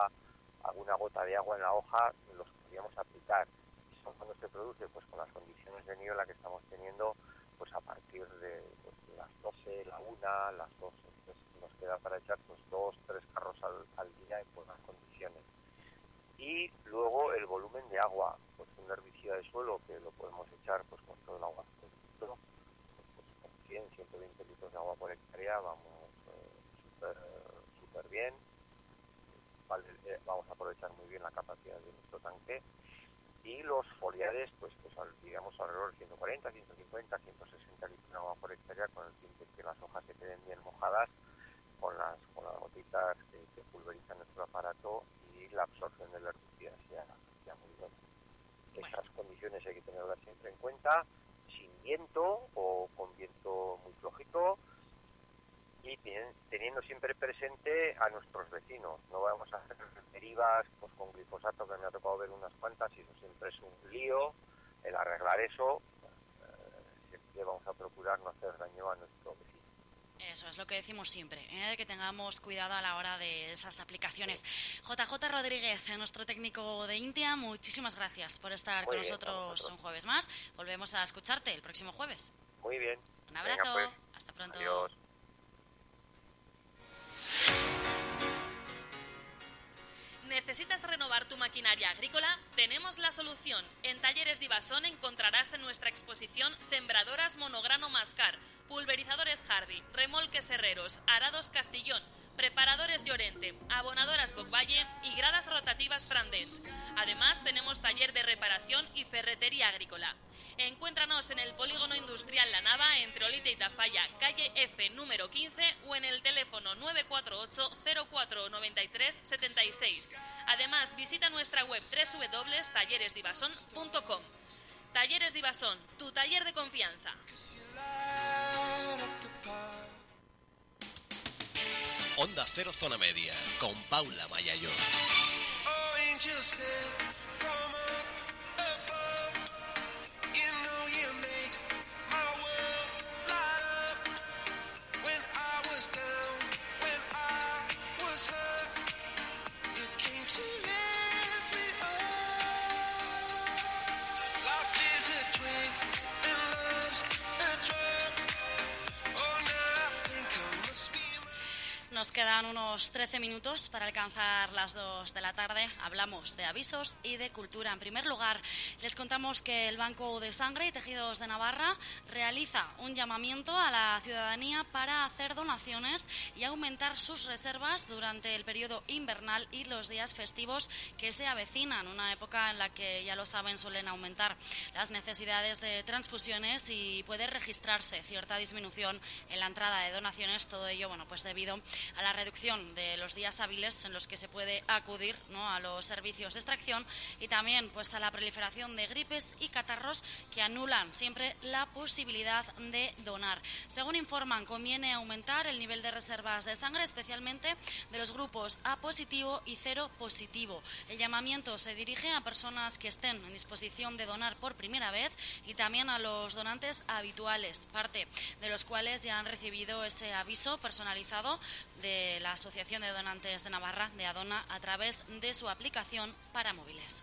gota de agua en la hoja, los podríamos aplicar. Son cuando se produce, pues con las condiciones de niebla que estamos teniendo, pues a partir de las 12, la 1, las 2, entonces nos queda para echar pues 2, 3 carros al día en buenas condiciones. Y luego el volumen de agua, pues un herbicida de suelo que lo podemos echar pues con todo el agua, pues con 100, 120 litros de agua por hectárea, vamos súper bien. Vamos a aprovechar muy bien la capacidad de nuestro tanque. Y los foliares, pues digamos alrededor de 140, 150, 160 litros de agua por hectárea, con el fin de que las hojas se queden bien mojadas con las gotitas que pulverizan nuestro aparato, y la absorción del herbicida sea muy buena. Estas condiciones hay que tenerlas siempre en cuenta, sin viento o con viento muy flojito, y teniendo siempre presente a nuestros vecinos. No vamos a hacer derivas pues con glifosato, que me ha tocado ver unas cuantas, y eso siempre es un lío, el arreglar eso. Siempre vamos a procurar no hacer daño a nuestro vecino. Eso es lo que decimos siempre, que tengamos cuidado a la hora de esas aplicaciones. JJ Rodríguez, nuestro técnico de Intia, muchísimas gracias por estar con nosotros un jueves más. Volvemos a escucharte el próximo jueves. Muy bien. Un abrazo. Venga, pues. Hasta pronto. Adiós. ¿Necesitas renovar tu maquinaria agrícola? Tenemos la solución. En Talleres Divasón encontrarás en nuestra exposición sembradoras monograno Mascar, pulverizadores Hardy, remolques Herreros, arados Castillón, preparadores Llorente, abonadoras Bocvalle y gradas rotativas Frandent. Además, tenemos taller de reparación y ferretería agrícola. Encuéntranos en el Polígono Industrial La Nava, entre Olite y Tafalla, calle F número 15, o en el teléfono 948 04 93 76. Además, visita nuestra web www.talleresdivasón.com. Talleres Divasón, tu taller de confianza. Onda Cero Zona Media, con Paula Mayayo. Nos quedan unos 13 minutos para alcanzar las 2 de la tarde. Hablamos de avisos y de cultura. En primer lugar, les contamos que el Banco de Sangre y Tejidos de Navarra realiza un llamamiento a la ciudadanía para hacer donaciones y aumentar sus reservas durante el periodo invernal y los días festivos que se avecinan, una época en la que, ya lo saben, suelen aumentar las necesidades de transfusiones y puede registrarse cierta disminución en la entrada de donaciones. Todo ello, bueno, pues debido a la reducción de los días hábiles en los que se puede acudir, ¿no?, a los servicios de extracción, y también pues a la proliferación de gripes y catarros que anulan siempre la posibilidad de donar. Según informan, conviene aumentar el nivel de reservas de sangre, especialmente de los grupos A positivo y 0 positivo. El llamamiento se dirige a personas que estén en disposición de donar por primera vez y también a los donantes habituales, parte de los cuales ya han recibido ese aviso personalizado de de la Asociación de Donantes de Navarra, de Adona, a través de su aplicación para móviles.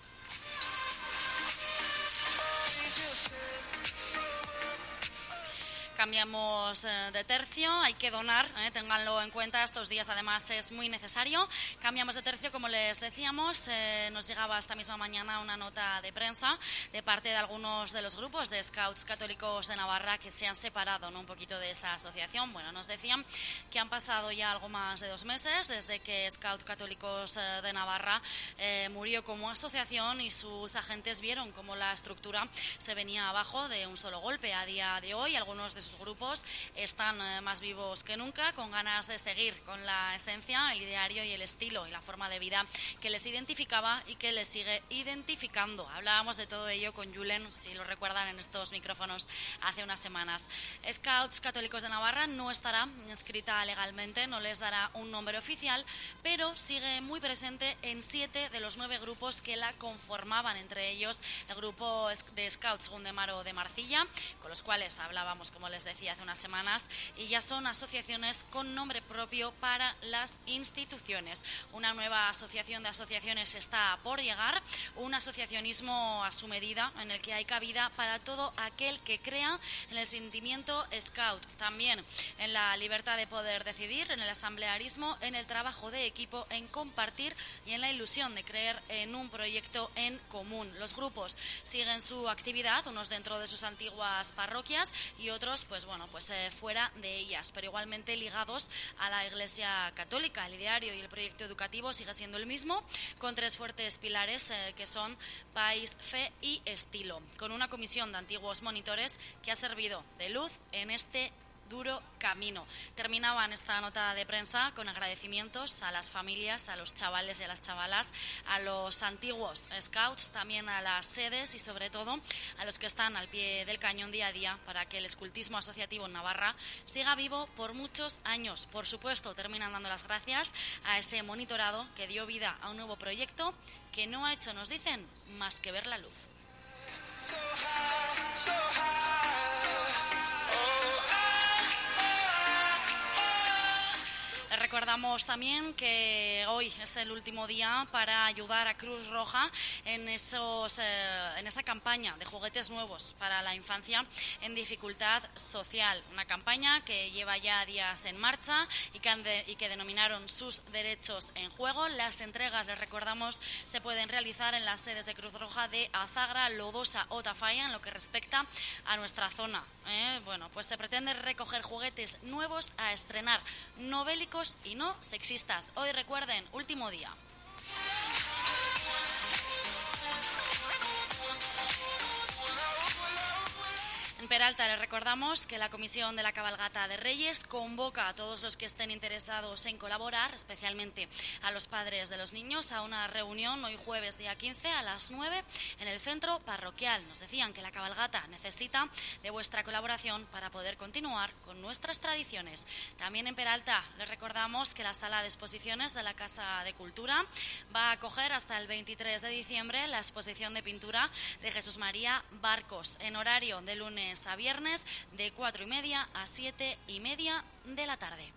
Cambiamos de tercio, hay que donar, ténganlo en cuenta, estos días además es muy necesario. Cambiamos de tercio, como les decíamos, nos llegaba esta misma mañana una nota de prensa de parte de algunos de los grupos de Scouts Católicos de Navarra que se han separado, ¿no?, un poquito de esa asociación. Bueno, nos decían que han pasado ya algo más de 2 meses desde que Scouts Católicos de Navarra murió como asociación y sus agentes vieron cómo la estructura se venía abajo de un solo golpe. A día de hoy, algunos de sus grupos están más vivos que nunca, con ganas de seguir con la esencia, el ideario y el estilo y la forma de vida que les identificaba y que les sigue identificando. Hablábamos de todo ello con Julen, si lo recuerdan, en estos micrófonos hace unas semanas. Scouts Católicos de Navarra no estará inscrita legalmente, no les dará un nombre oficial, pero sigue muy presente en 7 de los 9 grupos que la conformaban, entre ellos el grupo de Scouts Gundemaro de Marcilla, con los cuales hablábamos, como les decía, hace unas semanas, y ya son asociaciones con nombre propio para las instituciones. Una nueva asociación de asociaciones está por llegar, un asociacionismo a su medida en el que hay cabida para todo aquel que crea en el sentimiento scout, también en la libertad de poder decidir, en el asamblearismo, en el trabajo de equipo, en compartir y en la ilusión de creer en un proyecto en común. Los grupos siguen su actividad, unos dentro de sus antiguas parroquias y otros fuera de ellas, pero igualmente ligados a la Iglesia Católica. El ideario y el proyecto educativo sigue siendo el mismo, con 3 fuertes pilares que son país, fe y estilo, con una comisión de antiguos monitores que ha servido de luz en este duro camino. Terminaban esta nota de prensa con agradecimientos a las familias, a los chavales y a las chavalas, a los antiguos scouts, también a las sedes y sobre todo a los que están al pie del cañón día a día para que el escultismo asociativo en Navarra siga vivo por muchos años. Por supuesto, terminan dando las gracias a ese monitorado que dio vida a un nuevo proyecto que no ha hecho, nos dicen, más que ver la luz. Recordamos también que hoy es el último día para ayudar a Cruz Roja en esa campaña de juguetes nuevos para la infancia en dificultad social. Una campaña que lleva ya días en marcha y que denominaron Sus derechos en juego. Las entregas, les recordamos, se pueden realizar en las sedes de Cruz Roja de Azagra, Lodosa o Tafalla en lo que respecta a nuestra zona. Bueno, pues se pretende recoger juguetes nuevos a estrenar, no bélicos y no sexistas. Hoy, recuerden, último día. En Peralta les recordamos que la Comisión de la Cabalgata de Reyes convoca a todos los que estén interesados en colaborar, especialmente a los padres de los niños, a una reunión hoy jueves día 15 a las 9 en el centro parroquial. Nos decían que la cabalgata necesita de vuestra colaboración para poder continuar con nuestras tradiciones. También en Peralta les recordamos que la sala de exposiciones de la Casa de Cultura va a acoger hasta el 23 de diciembre la exposición de pintura de Jesús María Barcos en horario de lunes a viernes de 4:30 a 7:30 de la tarde.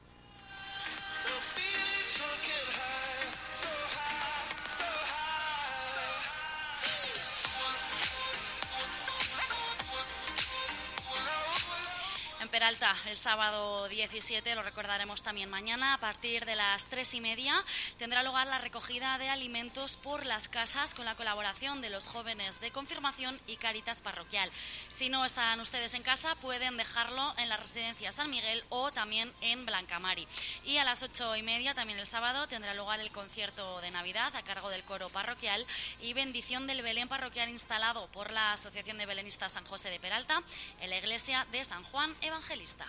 En Peralta, el sábado 17, lo recordaremos también mañana, a partir de las 3:30, tendrá lugar la recogida de alimentos por las casas con la colaboración de los jóvenes de Confirmación y Cáritas Parroquial. Si no están ustedes en casa, pueden dejarlo en la residencia San Miguel o también en Blancamari. Y a las 8:30, también el sábado, tendrá lugar el concierto de Navidad a cargo del coro parroquial y bendición del Belén parroquial instalado por la Asociación de Belenistas San José de Peralta en la iglesia de San Juan Evangelista.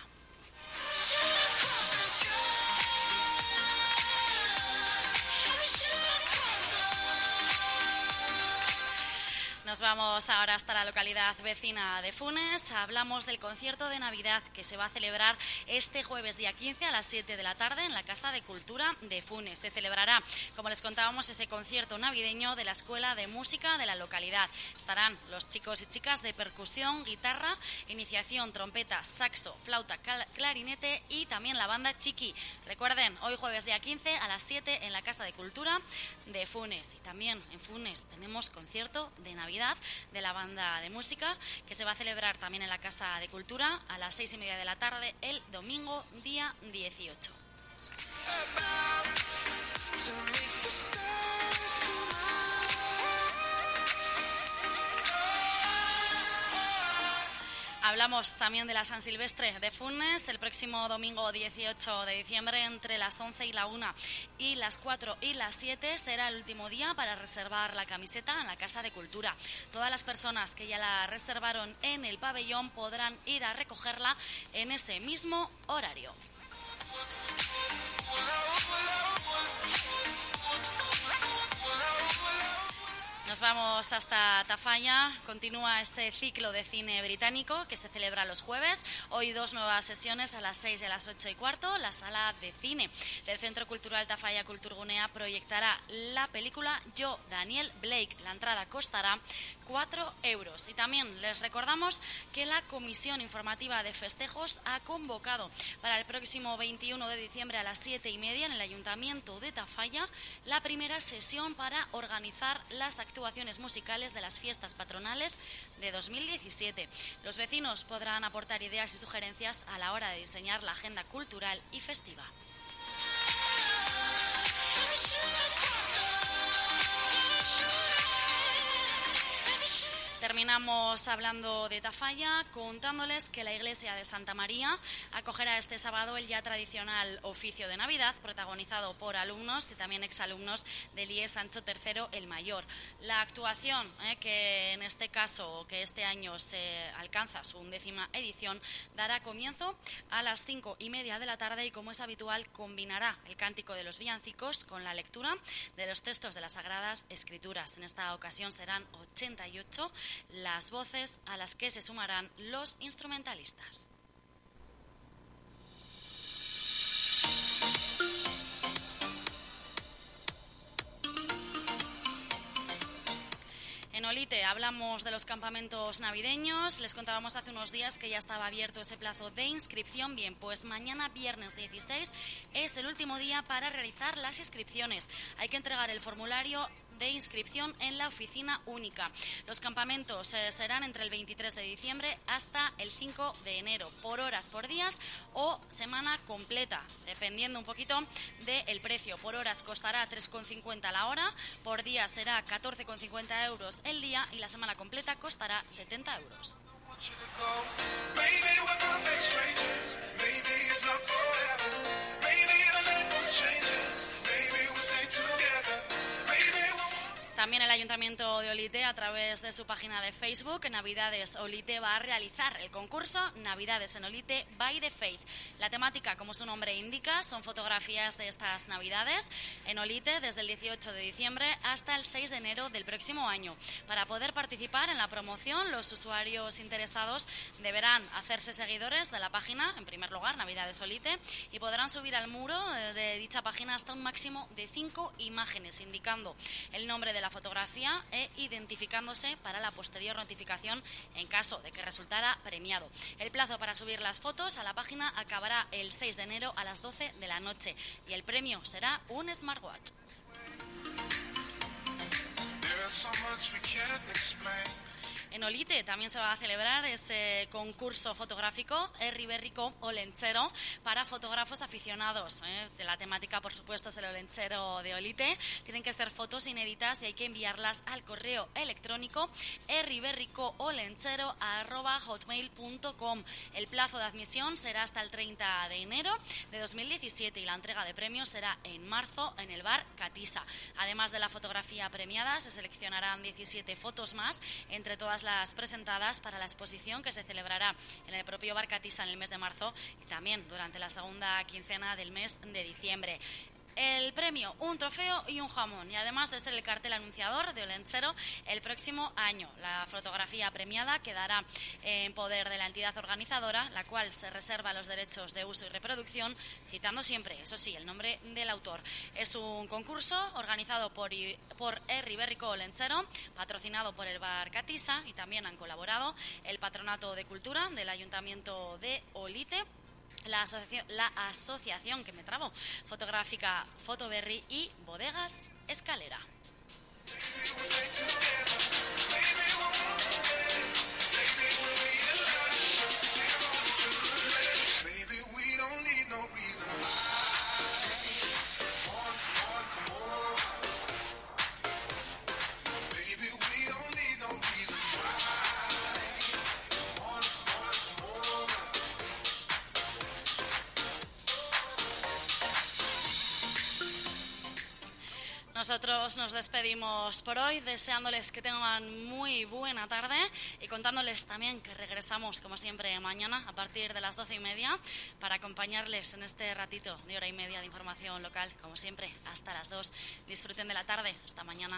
Nos vamos ahora hasta la localidad vecina de Funes. Hablamos del concierto de Navidad que se va a celebrar este jueves día 15 a las 7 de la tarde en la Casa de Cultura de Funes. Se celebrará, como les contábamos, ese concierto navideño de la Escuela de Música de la localidad. Estarán los chicos y chicas de percusión, guitarra, iniciación, trompeta, saxo, flauta, clarinete y también la banda Chiqui. Recuerden, hoy jueves día 15 a las 7 en la Casa de Cultura de Funes. Y también en Funes tenemos concierto de Navidad de la banda de música que se va a celebrar también en la Casa de Cultura a las 6:30 de la tarde el domingo día 18. Hablamos también de la San Silvestre de Funes, el próximo domingo 18 de diciembre entre las 11 y la 1 y las 4 y las 7 será el último día para reservar la camiseta en la Casa de Cultura. Todas las personas que ya la reservaron en el pabellón podrán ir a recogerla en ese mismo horario. Nos vamos hasta Tafalla. Continúa este ciclo de cine británico que se celebra los jueves. Hoy 2 nuevas sesiones a las 6 y a las 8:15. La sala de cine del Centro Cultural Tafalla Kulturgunea proyectará la película Yo, Daniel Blake. La entrada costará 4 euros. Y también les recordamos que la Comisión Informativa de Festejos ha convocado para el próximo 21 de diciembre a las 7:30 en el Ayuntamiento de Tafalla la primera sesión para organizar las actuaciones musicales de las fiestas patronales de 2017. Los vecinos podrán aportar ideas y sugerencias a la hora de diseñar la agenda cultural y festiva. Terminamos hablando de Tafalla contándoles que la iglesia de Santa María acogerá este sábado el ya tradicional oficio de Navidad protagonizado por alumnos y también exalumnos del IES Sancho III el Mayor. La actuación, que en este caso, que este año se alcanza su 11ª edición, dará comienzo a las 5:30 de la tarde y, como es habitual, combinará el cántico de los villancicos con la lectura de los textos de las Sagradas Escrituras. En esta ocasión serán 88 las voces a las que se sumarán los instrumentalistas. En Olite hablamos de los campamentos navideños. Les contábamos hace unos días que ya estaba abierto ese plazo de inscripción. Bien, pues mañana, viernes 16, es el último día para realizar las inscripciones. Hay que entregar el formulario de inscripción en la oficina única. Los campamentos serán entre el 23 de diciembre hasta el 5 de enero, por horas, por días o semana completa, dependiendo un poquito del precio. Por horas costará 3,50 la hora, por día será 14,50 euros el día y la semana completa costará 70 euros. También el Ayuntamiento de Olite, a través de su página de Facebook, Navidades Olite, va a realizar el concurso Navidades en Olite by the Faith. La temática, como su nombre indica, son fotografías de estas Navidades en Olite desde el 18 de diciembre hasta el 6 de enero del próximo año. Para poder participar en la promoción, los usuarios interesados deberán hacerse seguidores de la página, en primer lugar, Navidades Olite, y podrán subir al muro de dicha página hasta un máximo de 5 imágenes, indicando el nombre de la fotografía e identificándose para la posterior notificación en caso de que resultara premiado. El plazo para subir las fotos a la página acabará el 6 de enero a las 12 de la noche y el premio será un smartwatch. En Olite también se va a celebrar ese concurso fotográfico Herri Berriko Olentzero para fotógrafos aficionados. De la temática, por supuesto, es el Olentzero de Olite. Tienen que ser fotos inéditas y hay que enviarlas al correo electrónico herriberrikoolentzero@hotmail.com. El plazo de admisión será hasta el 30 de enero de 2017 y la entrega de premios será en marzo en el bar Catisa. Además de la fotografía premiada, se seleccionarán 17 fotos más entre todas las presentadas para la exposición que se celebrará en el propio bar Catisa en el mes de marzo y también durante la segunda quincena del mes de diciembre. el premio, un trofeo y un jamón. Y además de ser el cartel anunciador de Olentzero el próximo año. La fotografía premiada quedará en poder de la entidad organizadora, la cual se reserva los derechos de uso y reproducción, citando siempre, eso sí, el nombre del autor. Es un concurso organizado por Herri Berriko Olentzero, patrocinado por el Bar Catisa, y también han colaborado el Patronato de Cultura del Ayuntamiento de Olite, la asociación que me trabo, fotográfica Fotoberri y Bodegas Escalera. Nosotros nos despedimos por hoy, deseándoles que tengan muy buena tarde y contándoles también que regresamos, como siempre, mañana a partir de las 12:30 para acompañarles en este ratito de hora y media de información local, como siempre, hasta las 2. Disfruten de la tarde. Hasta mañana.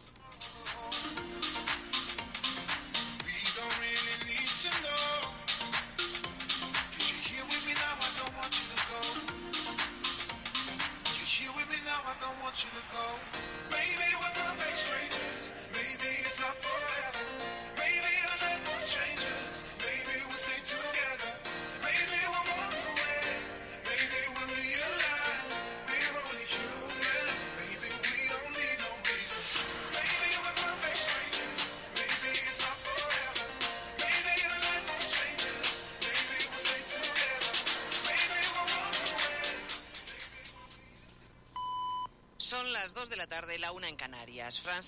Now I don't want you to go. Maybe we're perfect strangers. Maybe it's not forever. Maybe the night will change us. Maybe we'll stay together. Maybe we'll walk away. Maybe we'll realize we're only human. Maybe we don't need no reason. Maybe we're perfect strangers. Maybe it's not forever. Maybe the night will change us. Maybe we'll stay together. Maybe we'll walk away. Son las 2 de la tarde, la 1 en Canarias.